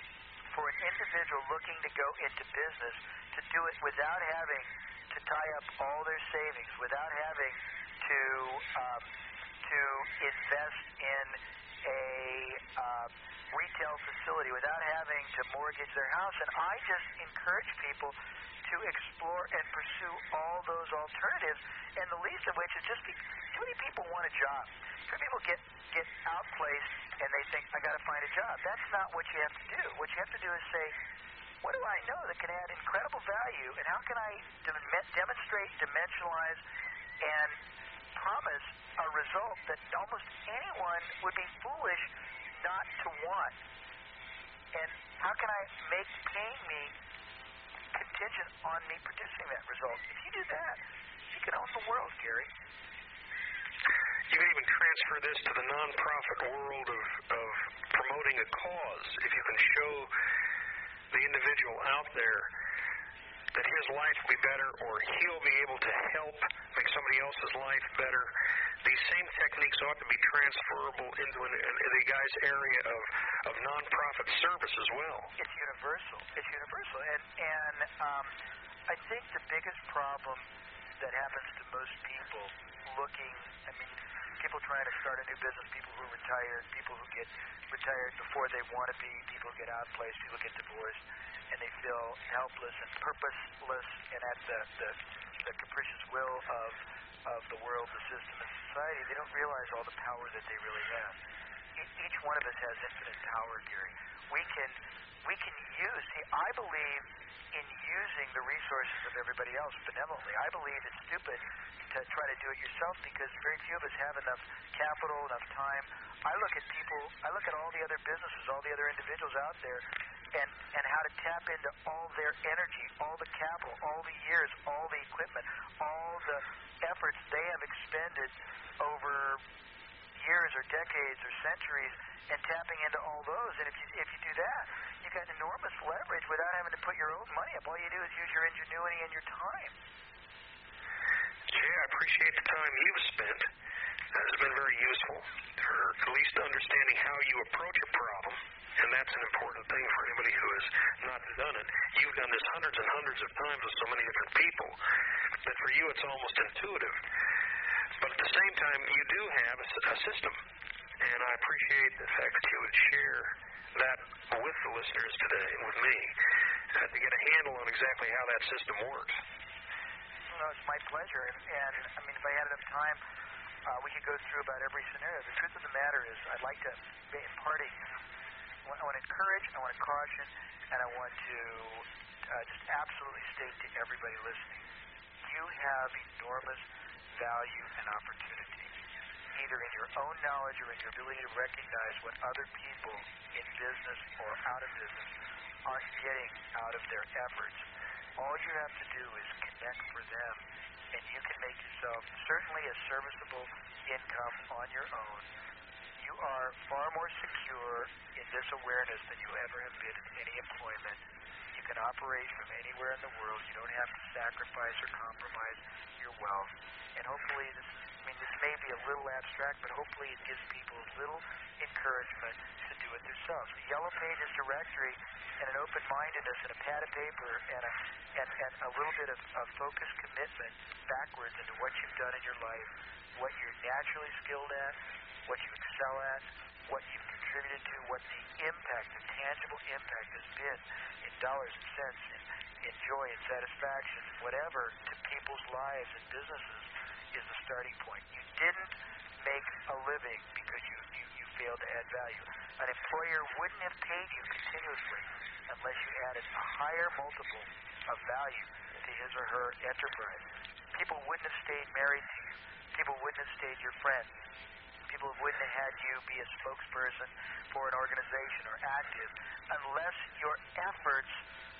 for an individual looking to go into business to do it without having to tie up all their savings, without having to um, to invest in a uh, retail facility, without having to mortgage their house. And I just encourage people to explore and pursue all those alternatives, and the least of which is just be, too many people want a job. Too many people get, get outplaced and they think, I got to find a job. That's not what you have to do. What you have to do is say, what do I know that can add incredible value, and how can I dem- demonstrate, dimensionalize, and promise a result that almost anyone would be foolish not to want? And how can I make paying me contingent on me producing that result? If you do that, you can own the world, Gary. You can even transfer this to the nonprofit world of, of promoting a cause. If you can show the individual out there that his life will be better, or he'll be able to help make somebody else's life better, these same techniques ought to be transferable into an, an, the guy's area of, of nonprofit service as well. It's universal. It's universal. And, and um, I think the biggest problem that happens to most people looking, I mean, people trying to start a new business, people who are retired, people who get retired before they want to be, people who get out of place, people get divorced, and they feel helpless and purposeless and at the, the, the capricious will of, of the world, the system, and society. They don't realize all the power that they really have. E- each one of us has infinite power, Gary. We can, we can use, see, I believe in using the resources of everybody else benevolently. I believe it's stupid to try to do it yourself, because very few of us have enough capital, enough time. I look at people, I look at all the other businesses, all the other individuals out there, and, and how to tap into all their energy, all the capital, all the years, all the equipment, all the efforts they have expended over years or decades or centuries, and tapping into all those. And if you if you do that, you've got enormous leverage without having to put your own money up. All you do is use your ingenuity and your time. Jay, I appreciate the time you've spent. That has been very useful, for at least understanding how you approach a problem. And that's an important thing for anybody who has not done it. You've done this hundreds and hundreds of times with so many different people that for you it's almost intuitive. But at the same time, you do have a, a system. And I appreciate the fact that you would share that with the listeners today, with me, uh, to get a handle on exactly how that system works. Well, it's my pleasure. And, and I mean, if I had enough time, uh, we could go through about every scenario. The truth of the matter is, I'd like to, in parting, I want to encourage, I want to caution, and I want to uh, just absolutely state to everybody listening, you have enormous value and opportunity, either in your own knowledge or in your ability to recognize what other people in business or out of business aren't getting out of their efforts. All you have to do is connect for them, and you can make yourself certainly a serviceable income on your own. You are far more secure in this awareness than you ever have been in any employment. You can operate from anywhere in the world. You don't have to sacrifice or compromise your wealth. And hopefully, this is, I mean, this may be a little abstract, but hopefully it gives people a little encouragement to do it themselves. The Yellow Pages directory and an open-mindedness and a pad of paper and a, and, and a little bit of, of focused commitment backwards into what you've done in your life, what you're naturally skilled at, what you excel at, what you've contributed to, what the impact, the tangible impact has been in dollars and cents, in, in joy and satisfaction, whatever, to people's lives and businesses is the starting point. You didn't make a living because you, you, you failed to add value. An employer wouldn't have paid you continuously unless you added a higher multiple of value to his or her enterprise. People wouldn't have stayed married to you. People wouldn't have stayed your friend. People wouldn't have had you be a spokesperson for an organization or active unless your efforts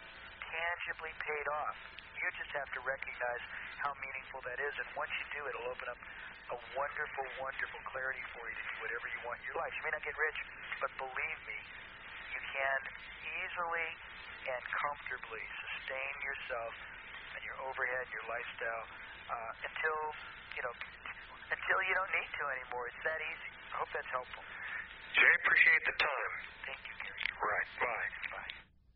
tangibly paid off. You just have to recognize how meaningful that is, and once you do, it'll open up a wonderful, wonderful clarity for you to do whatever you want in your life. You may not get rich, but believe me, you can easily and comfortably sustain yourself and your overhead, your lifestyle, uh, until, you know, until you don't need to anymore. It's that easy. I hope that's helpful. Jay, appreciate the time. Thank you, Gary. Right. Bye. Bye.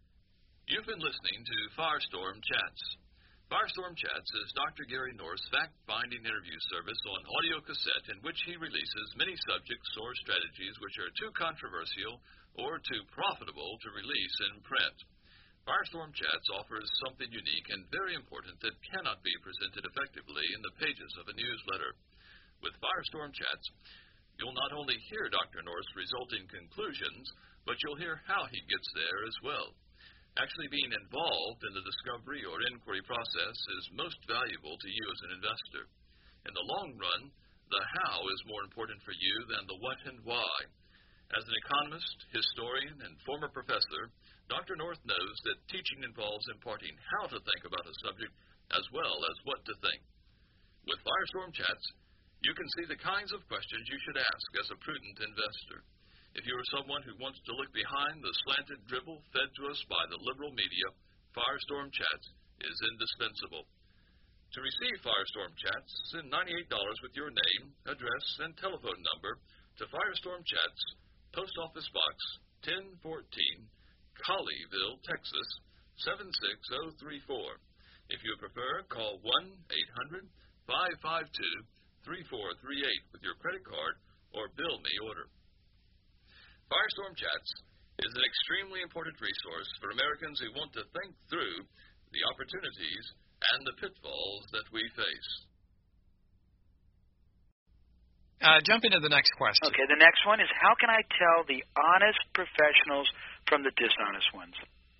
You've been listening to Firestorm Chats. Firestorm Chats is Doctor Gary North's fact-finding interview service on audio cassette in which he releases many subjects or strategies which are too controversial or too profitable to release in print. Firestorm Chats offers something unique and very important that cannot be presented effectively in the pages of a newsletter. With Firestorm Chats, you'll not only hear Doctor North's resulting conclusions, but you'll hear how he gets there as well. Actually being involved in the discovery or inquiry process is most valuable to you as an investor. In the long run, the how is more important for you than the what and why. As an economist, historian, and former professor, Doctor North knows that teaching involves imparting how to think about a subject as well as what to think. With Firestorm Chats, you can see the kinds of questions you should ask as a prudent investor. If you are someone who wants to look behind the slanted dribble fed to us by the liberal media, Firestorm Chats is indispensable. To receive Firestorm Chats, send ninety-eight dollars with your name, address, and telephone number to Firestorm Chats, Post Office Box ten fourteen, Colleyville, Texas seven six zero three four. If you prefer, call one eight hundred, five five two, three four three eight with your credit card or bill me order. Firestorm Chats is an extremely important resource for Americans who want to think through the opportunities and the pitfalls that we face. Uh, jump into the next question. Okay, the next one is, how can I tell the honest professionals from the dishonest ones?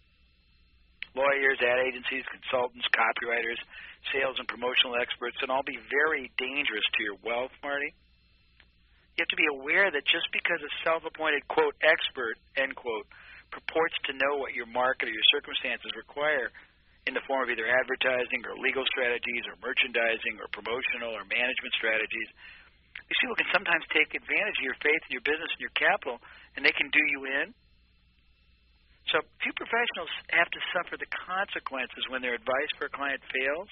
Lawyers, ad agencies, consultants, copywriters, sales and promotional experts can all be very dangerous to your wealth, Marty. You have to be aware that just because a self-appointed, quote, expert, end quote, purports to know what your market or your circumstances require in the form of either advertising or legal strategies or merchandising or promotional or management strategies, these people can sometimes take advantage of your faith in your business and your capital, and they can do you in. So few professionals have to suffer the consequences when their advice for a client fails.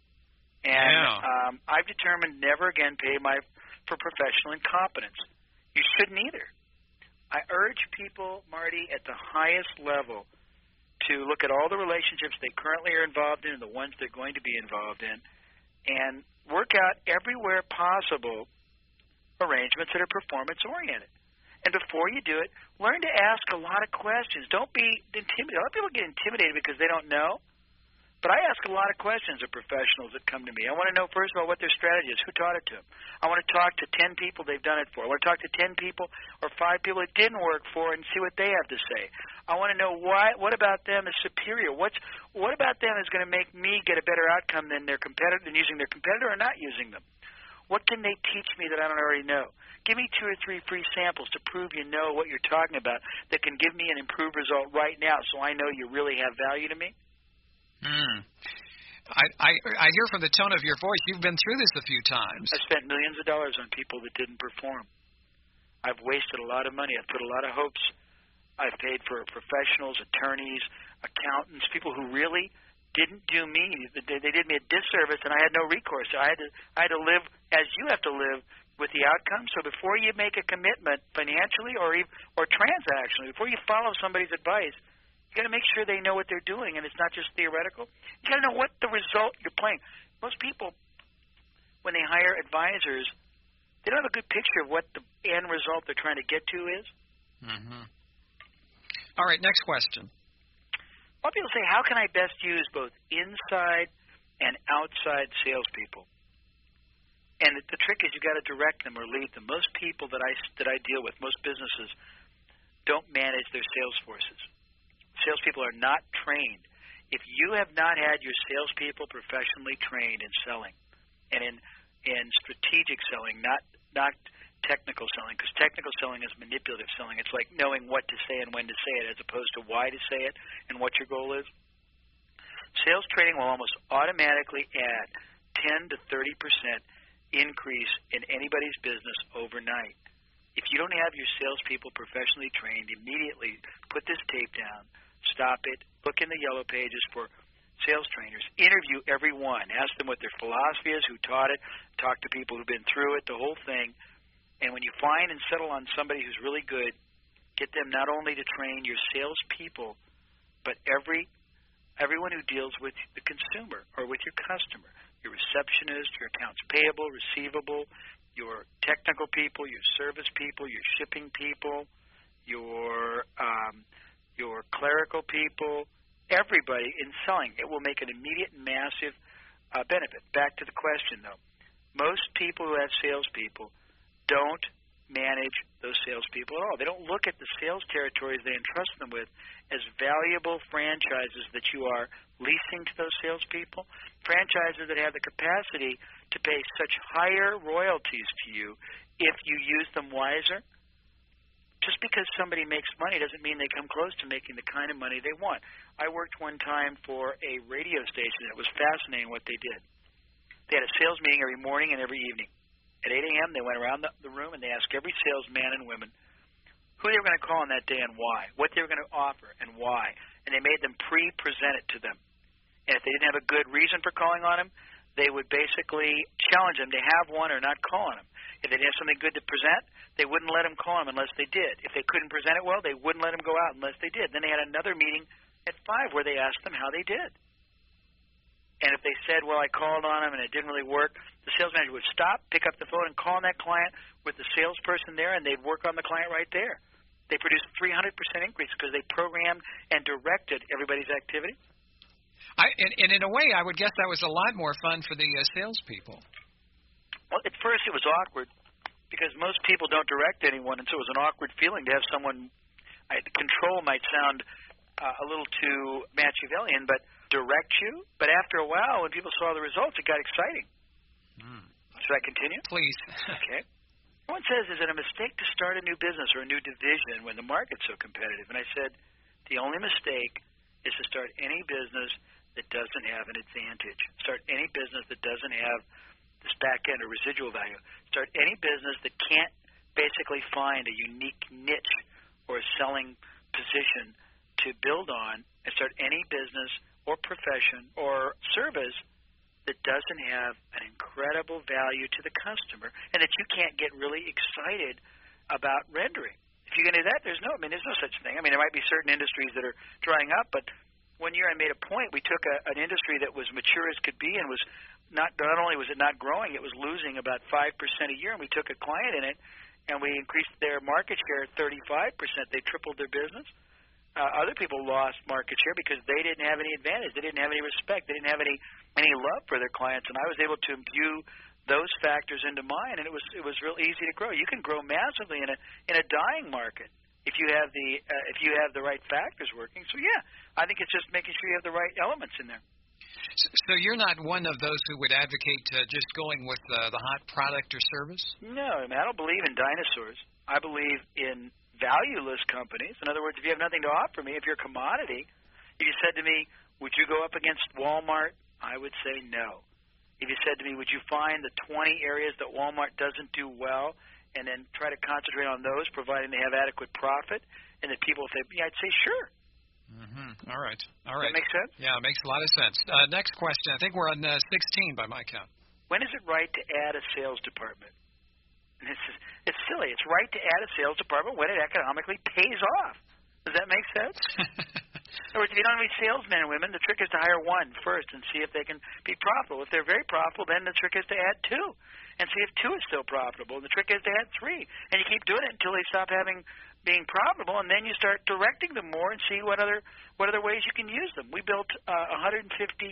And yeah. um, I've determined never again pay my for professional incompetence. You shouldn't either. I urge people, Marty, at the highest level to look at all the relationships they currently are involved in and the ones they're going to be involved in, and work out everywhere possible arrangements that are performance-oriented. And before you do it, learn to ask a lot of questions. Don't be intimidated. A lot of people get intimidated because they don't know. But I ask a lot of questions of professionals that come to me. I want to know, first of all, what their strategy is, who taught it to them. I want to talk to ten people they've done it for. I want to talk to ten people or five people it didn't work for and see what they have to say. I want to know why, what about them is superior. What's, what about them is going to make me get a better outcome than their competitor, than using their competitor or not using them. What can they teach me that I don't already know? Give me two or three free samples to prove you know what you're talking about that can give me an improved result right now so I know you really have value to me. Hmm. I, I I hear from the tone of your voice you've been through this a few times. I spent millions of dollars on people that didn't perform. I've wasted a lot of money. I've put a lot of hopes. I've paid for professionals, attorneys, accountants, people who really didn't do me. They, they did me a disservice, and I had no recourse. I had to I had to live as you have to live with the outcome. So before you make a commitment financially or even, or transactionally, before you follow somebody's advice, you got to make sure they know what they're doing, and it's not just theoretical. You got to know what the result you're playing. Most people, when they hire advisors, they don't have a good picture of what the end result they're trying to get to is. Mm-hmm. All right, next question. A lot of people say, how can I best use both inside and outside salespeople? And the, the trick is you got to direct them or lead them. Most people that I, that I deal with, most businesses, don't manage their sales forces. Salespeople are not trained. If you have not had your salespeople professionally trained in selling and in in strategic selling, not not technical selling, because technical selling is manipulative selling. It's like knowing what to say and when to say it as opposed to why to say it and what your goal is. Sales training will almost automatically add ten to thirty percent increase in anybody's business overnight. If you don't have your salespeople professionally trained, immediately put this tape down. Stop it. Look in the yellow pages for sales trainers. Interview every one. Ask them what their philosophy is, who taught it. Talk to people who've been through it, the whole thing. And when you find and settle on somebody who's really good, get them not only to train your salespeople, but every everyone who deals with the consumer or with your customer, your receptionist, your accounts payable, receivable, your technical people, your service people, your shipping people, your um, your clerical people, everybody in selling. It will make an immediate, massive uh, benefit. Back to the question, though. Most people who have salespeople don't manage those salespeople at all. They don't look at the sales territories they entrust them with as valuable franchises that you are leasing to those salespeople, franchises that have the capacity to pay such higher royalties to you if you use them wiser. Just because somebody makes money doesn't mean they come close to making the kind of money they want. I worked one time for a radio station. It was fascinating what they did. They had a sales meeting every morning and every evening. At eight a.m., they went around the, the room and they asked every salesman and women who they were going to call on that day and why, what they were going to offer and why. And they made them pre-present it to them. And if they didn't have a good reason for calling on them, they would basically challenge them to have one or not call on them. If they didn't have something good to present, they wouldn't let them call them unless they did. If they couldn't present it well, they wouldn't let them go out unless they did. Then they had another meeting at five where they asked them how they did. And if they said, well, I called on them and it didn't really work, the sales manager would stop, pick up the phone, and call on that client with the salesperson there, and they'd work on the client right there. They produced three hundred percent increase because they programmed and directed everybody's activity. I, and, and in a way, I would guess that was a lot more fun for the uh, salespeople. Well, at first it was awkward because most people don't direct anyone, and so it was an awkward feeling to have someone. I, control might sound uh, a little too Machiavellian, but direct you. But after a while, when people saw the results, it got exciting. Mm. Should I continue? Please. Okay. Someone says, is it a mistake to start a new business or a new division when the market's so competitive? And I said, the only mistake is to start any business that doesn't have an advantage. Start any business that doesn't have this back end or residual value. Start any business that can't basically find a unique niche or a selling position to build on, and start any business or profession or service that doesn't have an incredible value to the customer and that you can't get really excited about rendering. If you can do that, there's no, I mean, there's no such thing. I mean, there might be certain industries that are drying up, but one year I made a point. We took a, an industry that was mature as could be and was not, not only was it not growing, it was losing about five percent a year, and we took a client in it, and we increased their market share thirty-five percent. They tripled their business. Uh, other people lost market share because they didn't have any advantage. They didn't have any respect. They didn't have any any love for their clients. And I was able to imbue those factors into mine, and it was it was real easy to grow. You can grow massively in a in a dying market if you have the uh, if you have the right factors working. So yeah, I think it's just making sure you have the right elements in there. So you're not one of those who would advocate uh, just going with uh, the hot product or service? No, I mean, I don't believe in dinosaurs. I believe in valueless companies. In other words, if you have nothing to offer me, if you're a commodity, if you said to me, would you go up against Walmart? I would say no. If you said to me, would you find the twenty areas that Walmart doesn't do well and then try to concentrate on those, providing they have adequate profit, and that people say, yeah, I'd say sure. Mm-hmm. All right. All right. Does that make sense? Yeah, it makes a lot of sense. Uh, next question. I think we're on uh, sixteen by my count. When is it right to add a sales department? And it's, it's silly. It's right to add a sales department when it economically pays off. Does that make sense? In other words, if you don't have any salesmen and women, the trick is to hire one first and see if they can be profitable. If they're very profitable, then the trick is to add two and see if two is still profitable. And the trick is to add three. And you keep doing it until they stop having being profitable, and then you start directing them more and see what other what other ways you can use them. We built uh, a one hundred fifty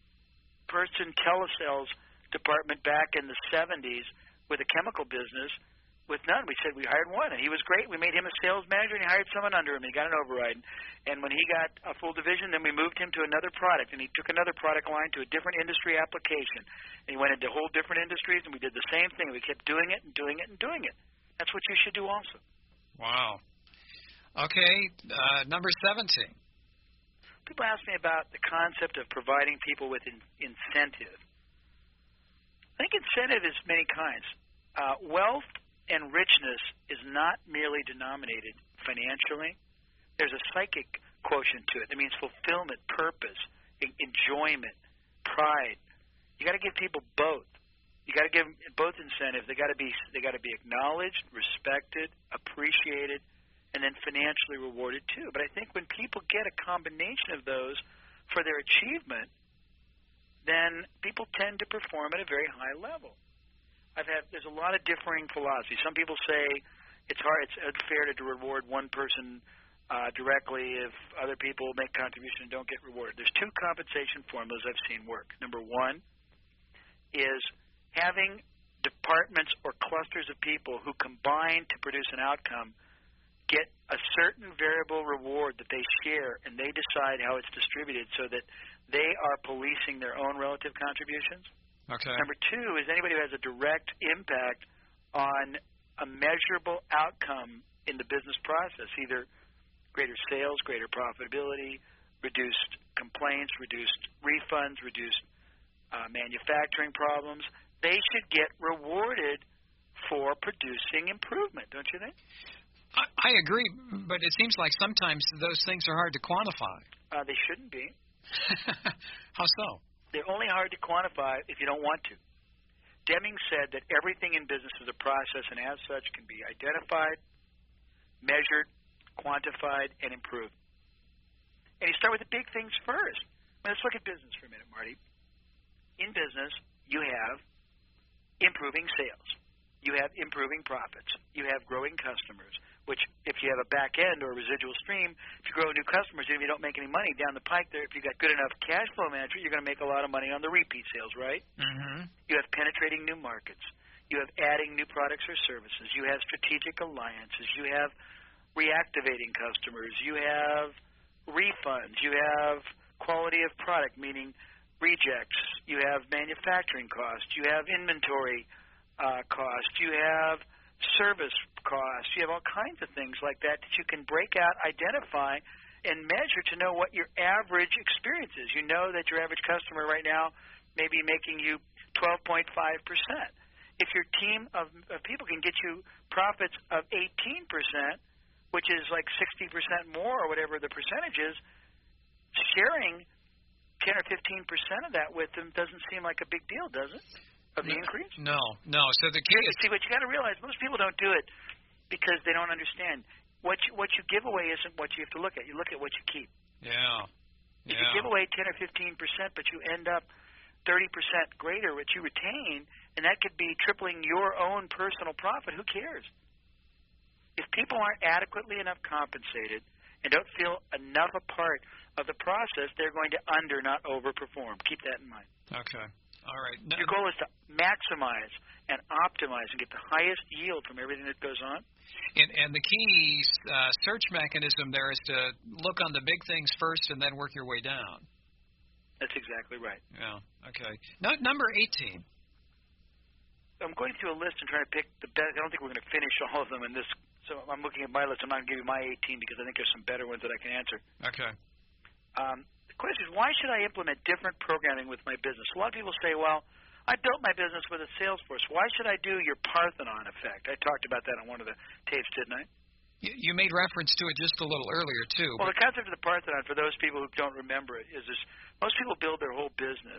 person telesales department back in the seventies with a chemical business with none. We said we hired one, and he was great. We made him a sales manager, and he hired someone under him. He got an override. And when he got a full division, then we moved him to another product, and he took another product line to a different industry application. And he went into whole different industries, and we did the same thing. We kept doing it and doing it and doing it. That's what you should do also. Wow. Okay, uh, number seventeen. People ask me about the concept of providing people with in, incentive. I think incentive is many kinds. Uh, wealth and richness is not merely denominated financially. There's a psychic quotient to it. That means fulfillment, purpose, enjoyment, pride. You got to give people both. You got to give them both incentives. They got to be they got to be acknowledged, respected, appreciated, and then financially rewarded too. But I think when people get a combination of those for their achievement, then people tend to perform at a very high level. I've had there's a lot of differing philosophies. Some people say it's hard, it's unfair to reward one person uh, directly if other people make contribution and don't get rewarded. There's two compensation formulas I've seen work. Number one is having departments or clusters of people who combine to produce an outcome get a certain variable reward that they share, and they decide how it's distributed so that they are policing their own relative contributions. Okay. Number two is anybody who has a direct impact on a measurable outcome in the business process, either greater sales, greater profitability, reduced complaints, reduced refunds, reduced uh, manufacturing problems. They should get rewarded for producing improvement, don't you think? I, I agree, but it seems like sometimes those things are hard to quantify. Uh, they shouldn't be. How so? They're only hard to quantify if you don't want to. Deming said that everything in business is a process and as such can be identified, measured, quantified, and improved. And you start with the big things first. Well, let's look at business for a minute, Marty. In business, you have improving sales. You have improving profits. You have growing customers, which if you have a back end or a residual stream, if you grow new customers, even if you don't make any money down the pike there, if you've got good enough cash flow management, you're going to make a lot of money on the repeat sales, right? Mm-hmm. You have penetrating new markets. You have adding new products or services. You have strategic alliances. You have reactivating customers. You have refunds. You have quality of product, meaning rejects. You have manufacturing costs. You have inventory uh, costs. You have service costs. You have all kinds of things like that that you can break out, identify, and measure to know what your average experience is. You know that your average customer right now may be making you twelve point five percent. If your team of, of people can get you profits of eighteen percent, which is like sixty percent more or whatever the percentage is, sharing ten or fifteen percent of that with them doesn't seem like a big deal, does it, of the increase? No, no. So the key is... See, what you got to realize, most people don't do it because they don't understand. What you, what you give away isn't what you have to look at. You look at what you keep. Yeah. If yeah. you give away ten or fifteen percent, but you end up thirty percent greater, which you retain, and that could be tripling your own personal profit, who cares? If people aren't adequately enough compensated and don't feel enough a part of the process, they're going to under, not overperform. Keep that in mind. Okay. All right. No, Your goal is to maximize and optimize and get the highest yield from everything that goes on. And, and the key uh, search mechanism there is to look on the big things first and then work your way down. That's exactly right. Yeah. Okay. No, number eighteen. I'm going through a list and trying to pick the best. I don't think we're going to finish all of them in this. So I'm looking at my list. I'm not going to give you my eighteen because I think there's some better ones that I can answer. Okay. Um, the question is, why should I implement different programming with my business? A lot of people say, well, I built my business with a sales force. Why should I do your Parthenon effect? I talked about that on one of the tapes, didn't I? You, you made reference to it just a little earlier, too. Well, the concept of the Parthenon, for those people who don't remember it, is this: most people build their whole business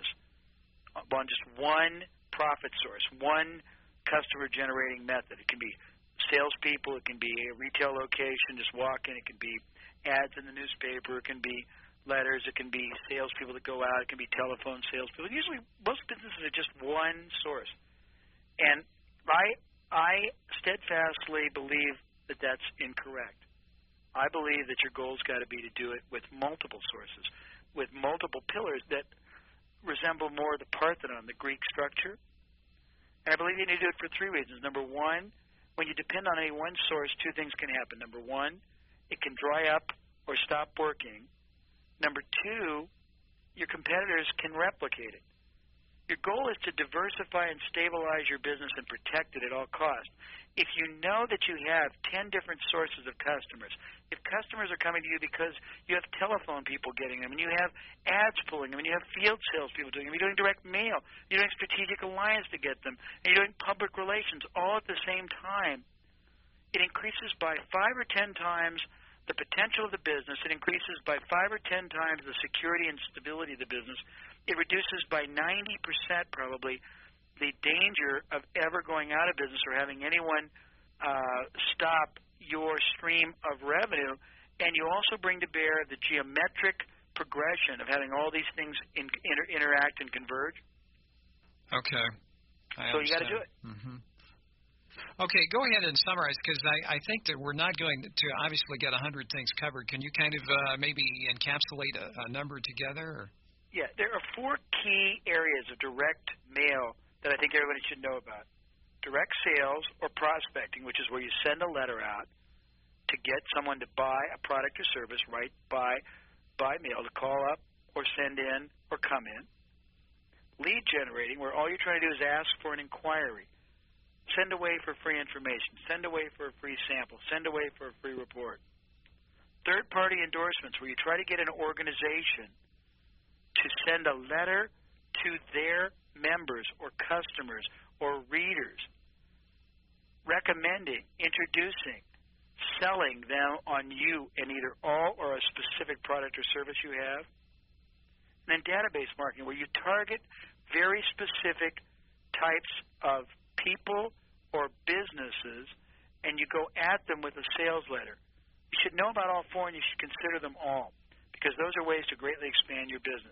on just one profit source, one customer-generating method. It can be salespeople. It can be a retail location, just walk in. It can be ads in the newspaper. It can be letters. It can be salespeople that go out. It can be telephone salespeople. Usually, most businesses are just one source. And I, I steadfastly believe that that's incorrect. I believe that your goal's got to be to do it with multiple sources, with multiple pillars that resemble more the Parthenon, the Greek structure. And I believe you need to do it for three reasons. Number one, when you depend on any one source, two things can happen. Number one, it can dry up or stop working. Number two, your competitors can replicate it. Your goal is to diversify and stabilize your business and protect it at all costs. If you know that you have ten different sources of customers, if customers are coming to you because you have telephone people getting them, and you have ads pulling them, and you have field sales people doing them, you're doing direct mail, you're doing strategic alliance to get them, and you're doing public relations all at the same time, it increases by five or ten times the potential of the business. It increases by five or ten times the security and stability of the business. It reduces by ninety percent probably the danger of ever going out of business or having anyone uh, stop your stream of revenue. And you also bring to bear the geometric progression of having all these things in, inter, interact and converge. Okay. I so you got to do it. Mm-hmm. Okay, go ahead and summarize, because I, I think that we're not going to obviously get one hundred things covered. Can you kind of uh, maybe encapsulate a, a number together? Or? Yeah, there are four key areas of direct mail that I think everybody should know about. direct sales or prospecting, which is where you send a letter out to get someone to buy a product or service, right, by, by mail, to call up or send in or come in. Lead generating, where all you're trying to do is ask for an inquiry. Send away for free information. Send away for a free sample. Send away for a free report. Third-party endorsements, where you try to get an organization to send a letter to their members or customers or readers recommending, introducing, selling them on you in either all or a specific product or service you have. And then database marketing, where you target very specific types of people or businesses, and you go at them with a sales letter. You should know about all four, and you should consider them all, because those are ways to greatly expand your business.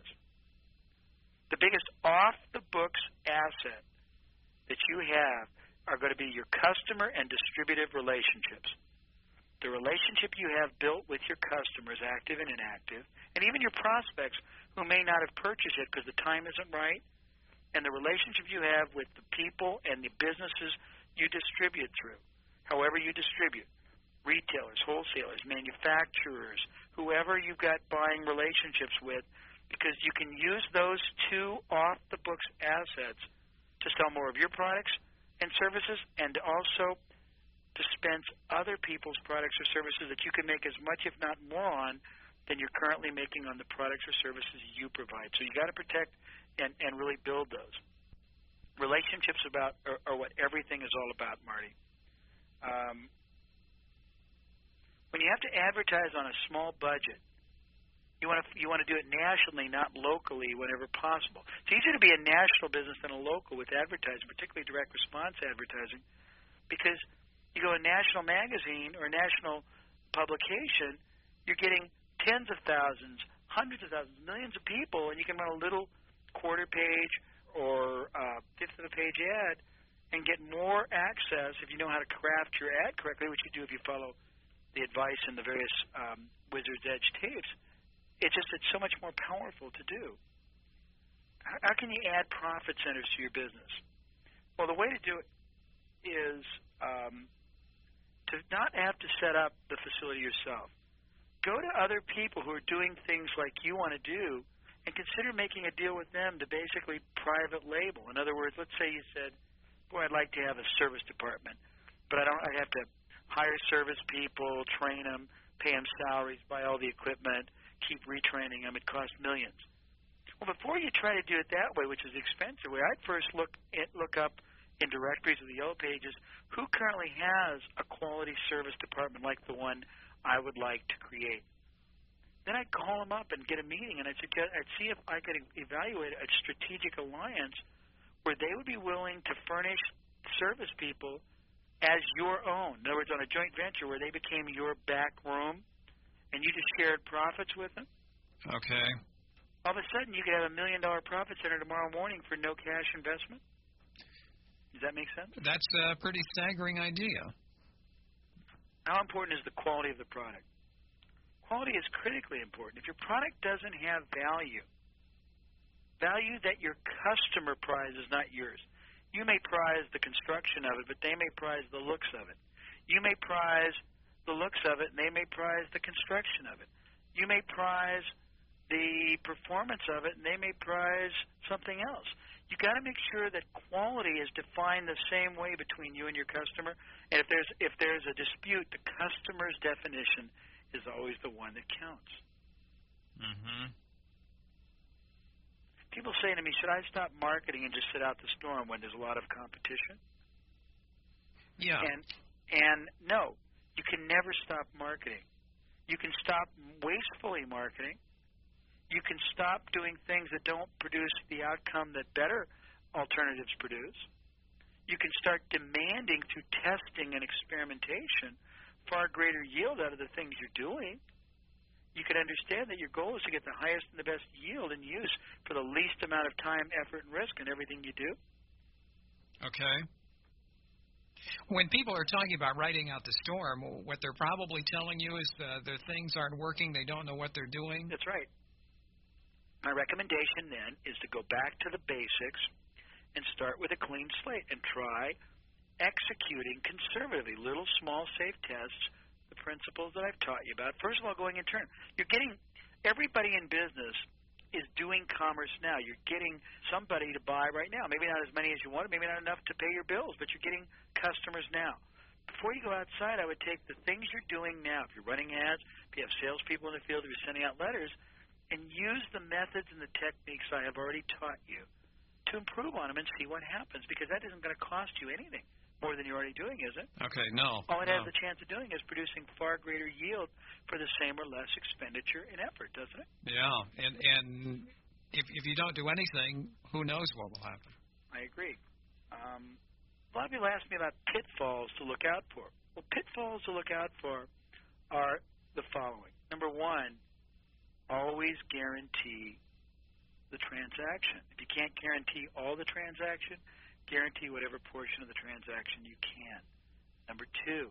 The biggest off-the-books asset that you have are going to be your customer and distributive relationships. The relationship you have built with your customers, active and inactive, and even your prospects who may not have purchased it because the time isn't right, and the relationship you have with the people and the businesses you distribute through, however you distribute, retailers, wholesalers, manufacturers, whoever you've got buying relationships with, because you can use those two off-the-books assets to sell more of your products and services, and also dispense other people's products or services that you can make as much, if not more, on than you're currently making on the products or services you provide. So you got to protect and, and really build those. Relationships about are, are what everything is all about, Marty. Um, when you have to advertise on a small budget, you want to you want to do it nationally, not locally, whenever possible. It's easier to be a national business than a local with advertising, particularly direct response advertising, because you go to a national magazine or a national publication, you're getting tens of thousands, hundreds of thousands, millions of people, and you can run a little quarter page or uh, fifth of a page ad and get more access if you know how to craft your ad correctly, which you do if you follow the advice in the various um, Wizard's Edge tapes. It's just it's so much more powerful to do. How, how can you add profit centers to your business? Well, the way to do it is um, to not have to set up the facility yourself. Go to other people who are doing things like you want to do and consider making a deal with them to basically private label. In other words, let's say you said, boy, I'd like to have a service department, but I don't. I have to hire service people, train them, pay them salaries, buy all the equipment, keep retraining them. It costs millions. Well, before you try to do it that way, which is the expensive way, I'd first look at, look up in directories of the Yellow Pages who currently has a quality service department like the one I would like to create. Then I'd call them up and get a meeting, and I'd, suggest, I'd see if I could evaluate a strategic alliance where they would be willing to furnish service people as your own. In other words, on a joint venture where they became your back room and you just shared profits with them. Okay. All of a sudden, you could have a million-dollar profit center tomorrow morning for no cash investment. Does that make sense? That's a pretty staggering idea. How important is the quality of the product? Quality is critically important. If your product doesn't have value, value that your customer prizes, not yours. You may prize the construction of it, but they may prize the looks of it. You may prize the looks of it, and they may prize the construction of it. You may prize the performance of it, and they may prize something else. You've got to make sure that quality is defined the same way between you and your customer. And if there's if there's a dispute, the customer's definition is always the one that counts. Mm-hmm. People say to me, should I stop marketing and just sit out the storm when there's a lot of competition? Yeah. And and no, you can never stop marketing. You can stop wastefully marketing. You can stop doing things that don't produce the outcome that better alternatives produce. You can start demanding through testing and experimentation far greater yield out of the things you're doing. You can understand that your goal is to get the highest and the best yield and use for the least amount of time, effort, and risk in everything you do. Okay. When people are talking about riding out the storm, what they're probably telling you is uh, their things aren't working, they don't know what they're doing. That's right. My recommendation then is to go back to the basics and start with a clean slate and try executing conservatively, little, small, safe tests, the principles that I've taught you about. First of all, going in turn. You're getting everybody in business is doing commerce now. You're getting somebody to buy right now. Maybe not as many as you want, maybe not enough to pay your bills, but you're getting customers now. Before you go outside, I would take the things you're doing now. If you're running ads, if you have salespeople in the field, if you're sending out letters, and use the methods and the techniques I have already taught you to improve on them and see what happens, because that isn't going to cost you anything more than you're already doing, is it? Okay, no. All it no. has the chance of doing is producing far greater yield for the same or less expenditure and effort, doesn't it? Yeah, and and if if you don't do anything, who knows what will happen? I agree. Um, a lot of people ask me about pitfalls to look out for. Well, pitfalls to look out for are the following. Number one, always guarantee the transaction. If you can't guarantee all the transaction, guarantee whatever portion of the transaction you can. Number two,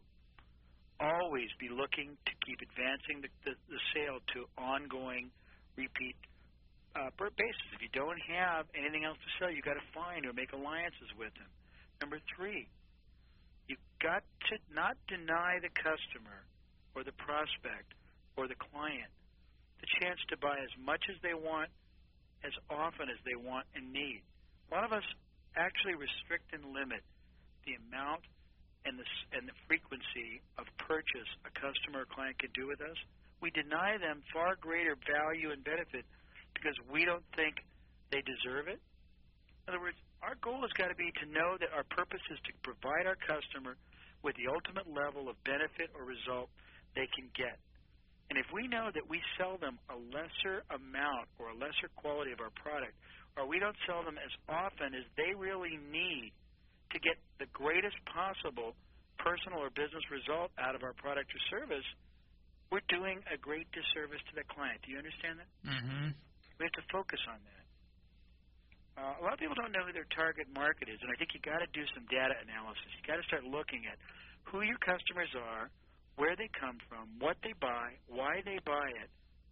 always be looking to keep advancing the, the, the sale to ongoing repeat uh, basis. If you don't have anything else to sell, you've got to find or make alliances with them. Number three, you've got to not deny the customer or the prospect or the client the chance to buy as much as they want, as often as they want and need. A lot of us actually restrict and limit the amount and the and the frequency of purchase a customer or client can do with us. We deny them far greater value and benefit because we don't think they deserve it. In other words, our goal has got to be to know that our purpose is to provide our customer with the ultimate level of benefit or result they can get. And if we know that we sell them a lesser amount or a lesser quality of our product, or we don't sell them as often as they really need to get the greatest possible personal or business result out of our product or service, we're doing a great disservice to the client. Do you understand that? Mm-hmm. We have to focus on that. Uh, a lot of people don't know who their target market is, and I think you've got to do some data analysis. You've got to start looking at who your customers are, where they come from, what they buy, why they buy it,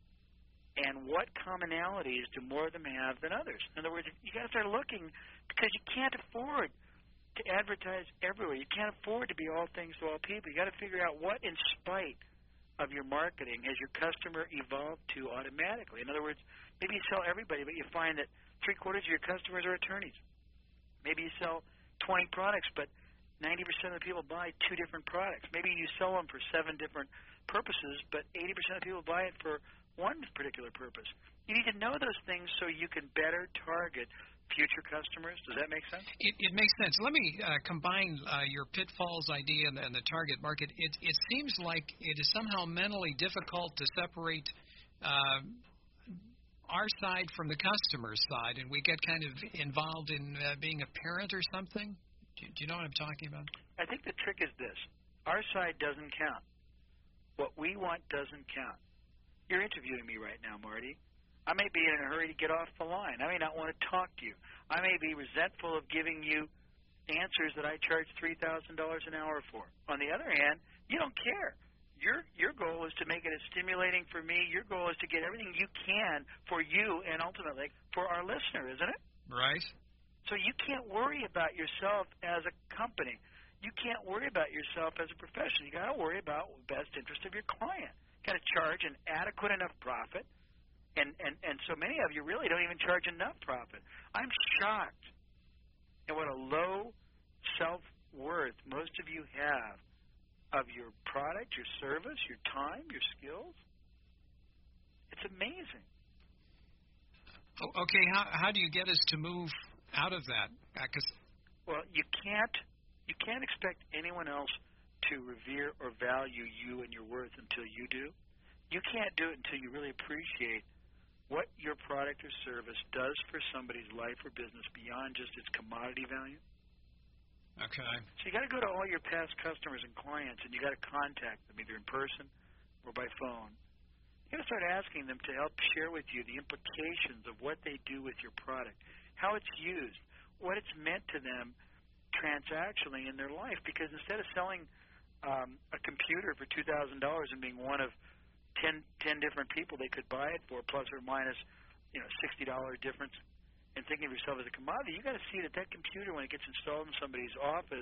and what commonalities do more of them have than others. In other words, you got to start looking, because you can't afford to advertise everywhere. You can't afford to be all things to all people. You got to figure out what, in spite of your marketing, has your customer evolved to automatically. In other words, maybe you sell everybody, but you find that three quarters of your customers are attorneys. Maybe you sell twenty products, but ninety percent of the people buy two different products. Maybe you sell them for seven different purposes, but eighty percent of people buy it for one particular purpose. You need to know those things so you can better target future customers. Does that make sense? It, it makes sense. Let me uh, combine uh, your pitfalls idea and the, and the target market. It, it seems like it is somehow mentally difficult to separate uh, our side from the customer side, and we get kind of involved in uh, being a parent or something. Do, do you know what I'm talking about? I think the trick is this. Our side doesn't count. What we want doesn't count. You're interviewing me right now, Marty. I may be in a hurry to get off the line. I may not want to talk to you. I may be resentful of giving you answers that I charge three thousand dollars an hour for. On the other hand, you don't care. Your your goal is to make it as stimulating for me. Your goal is to get everything you can for you and ultimately for our listener, isn't it? Right. So you can't worry about yourself as a company. You can't worry about yourself as a professional. You got to worry about the best interest of your client. You got to charge an adequate enough profit, and, and, and so many of you really don't even charge enough profit. I'm shocked at what a low self-worth most of you have of your product, your service, your time, your skills. It's amazing. Okay, how how do you get us to move out of that? Uh, 'cause well, you can't you can't expect anyone else to revere or value you and your worth until you do. You can't do it until you really appreciate what your product or service does for somebody's life or business beyond just its commodity value. Okay. So you got to go to all your past customers and clients, and you got to contact them either in person or by phone. You got to start asking them to help share with you the implications of what they do with your product, how it's used, what it's meant to them transactionally in their life. Because instead of selling um, a computer for two thousand dollars and being one of ten, ten different people they could buy it for, plus or minus, you know, sixty dollars difference, and thinking of yourself as a commodity, you got to see that that computer, when it gets installed in somebody's office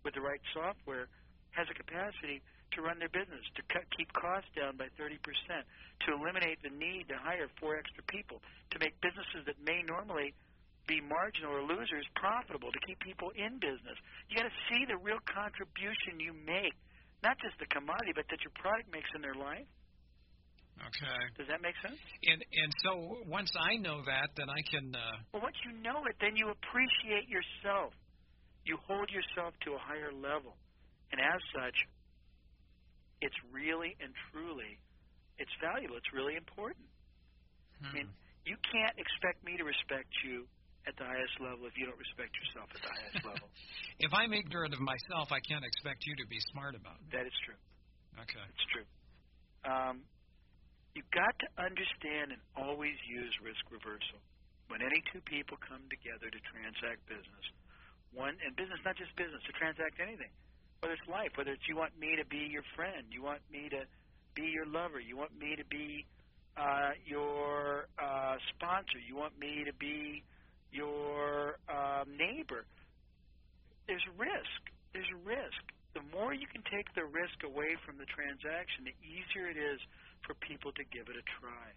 with the right software has a capacity to run their business, to cut, keep costs down by thirty percent, to eliminate the need to hire four extra people, to make businesses that may normally be marginal or losers profitable, to keep people in business. You got to see the real contribution you make, not just the commodity, but that your product makes in their life. Okay. Does that make sense? And and so once I know that, then I can. Uh... Well, once you know it, then you appreciate yourself. You hold yourself to a higher level, and as such, it's really and truly, it's valuable. It's really important. Hmm. I mean, you can't expect me to respect you at the highest level if you don't respect yourself at the highest level. If I'm ignorant of myself, I can't expect you to be smart about it. That is true. Okay. It's true. Um, you've got to understand and always use risk reversal. When any two people come together to transact business, one and business, not just business, to transact anything, whether it's life, whether it's you want me to be your friend, you want me to be your lover, you want me to be uh, your uh, sponsor, you want me to be your uh, neighbor. There's risk. There's risk. The more you can take the risk away from the transaction, the easier it is for people to give it a try.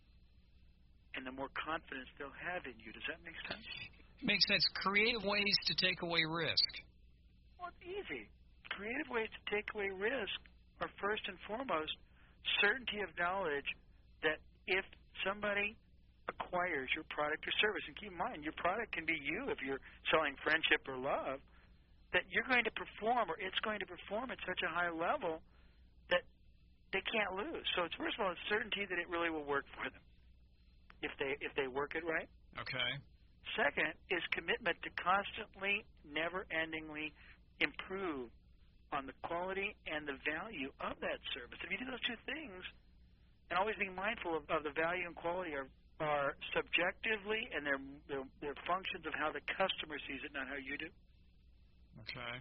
And the more confidence they'll have in you. Does that make sense? It makes sense. Creative ways to take away risk. Well, it's easy. Creative ways to take away risk are first and foremost certainty of knowledge that if somebody acquires your product or service, and keep in mind, your product can be you if you're selling friendship or love, that you're going to perform or it's going to perform at such a high level that they can't lose. So it's first of all, it's certainty that it really will work for them if they if they work it right. Okay. Second is commitment to constantly, never-endingly improve on the quality and the value of that service. If you do those two things, and always being mindful of, of the value and quality are, are subjectively, and they're, they're, they're functions of how the customer sees it, not how you do. Okay.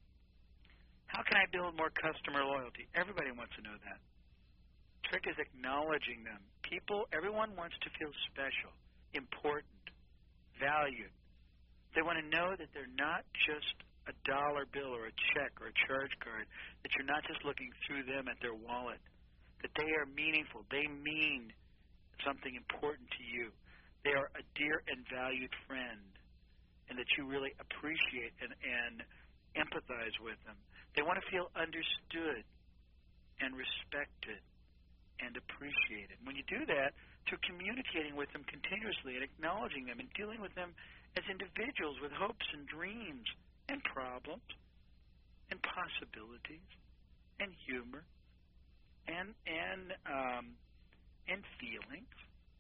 How can I build more customer loyalty? Everybody wants to know that. Trick is acknowledging them. People, everyone wants to feel special, important, valued. They want to know that they're not just a dollar bill or a check or a charge card, that you're not just looking through them at their wallet, that they are meaningful. They mean something important to you. They are a dear and valued friend, and that you really appreciate and, and empathize with them. They want to feel understood and respected and appreciated. When you do that, through communicating with them continuously and acknowledging them and dealing with them as individuals with hopes and dreams and problems and possibilities and humor and and um, and feelings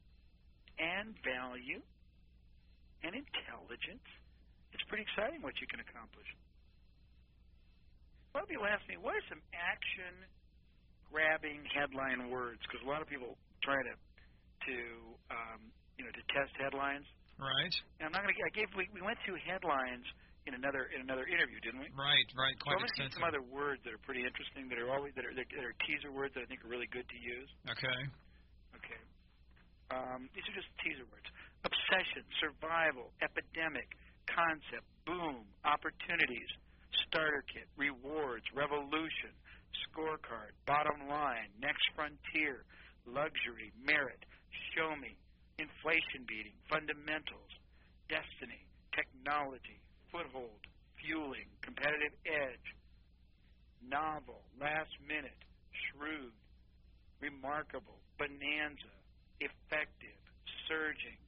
and value and intelligence, it's pretty exciting what you can accomplish. A lot of people ask me, what are some action-grabbing headline words? Because a lot of people try to to um, you know to test headlines. Right. And I'm not going to. I gave. We, we went through headlines in another in another interview, didn't we? Right. Right. Quite so extensive. Some other words that are pretty interesting. That are always that are that are teaser words that I think are really good to use. Okay. Okay. Um, these are just teaser words: obsession, survival, epidemic, concept, boom, opportunities, starter kit, rewards, revolution, scorecard, bottom line, next frontier, luxury, merit, show me, inflation beating, fundamentals, destiny, technology, foothold, fueling, competitive edge, novel, last minute, shrewd, remarkable, bonanza, effective, surging,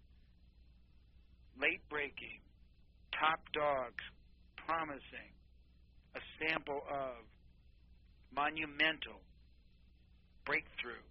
late breaking, top dogs, promising, a sample of, monumental, breakthrough.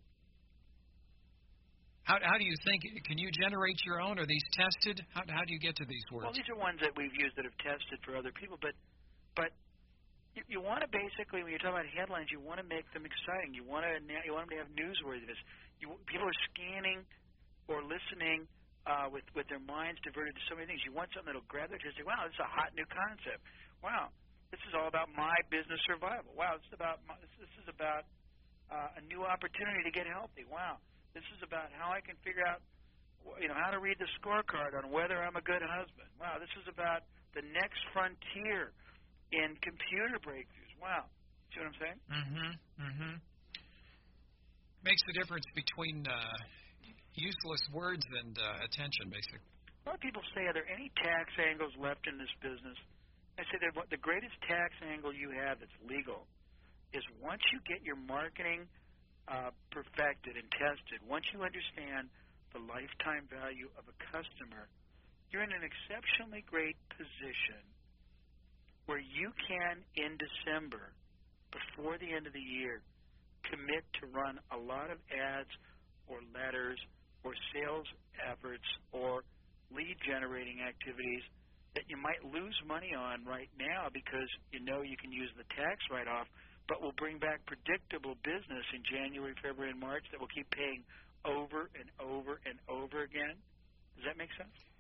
How, how do you think? Can you generate your own? Are these tested? How, how do you get to these words? Well, these are ones that we've used that have tested for other people, but but you, you want to basically, when you're talking about headlines, you want to make them exciting. You want to you want them to have newsworthiness. You, people are scanning or listening uh, with with their minds diverted to so many things. You want something that'll grab their attention. Wow, this is a hot new concept. Wow, this is all about my business survival. Wow, this is about my, this, this is about uh, a new opportunity to get healthy. Wow. This is about how I can figure out, you know, how to read the scorecard on whether I'm a good husband. Wow, this is about the next frontier in computer breakthroughs. Wow. See what I'm saying? Mm-hmm. Mm-hmm. Makes the difference between uh, useless words and uh, attention, basically. A lot of people say, are there any tax angles left in this business? I say that what the greatest tax angle you have that's legal is once you get your marketing uh, perfected and tested, once you understand the lifetime value of a customer, you're in an exceptionally great position where you can, in December, before the end of the year, commit to run a lot of ads or letters or sales efforts or lead-generating activities that you might lose money on right now because you know you can use the tax write-off, but will bring back predictable business in January, February, and March that will keep paying over and over and over again. Does that make sense?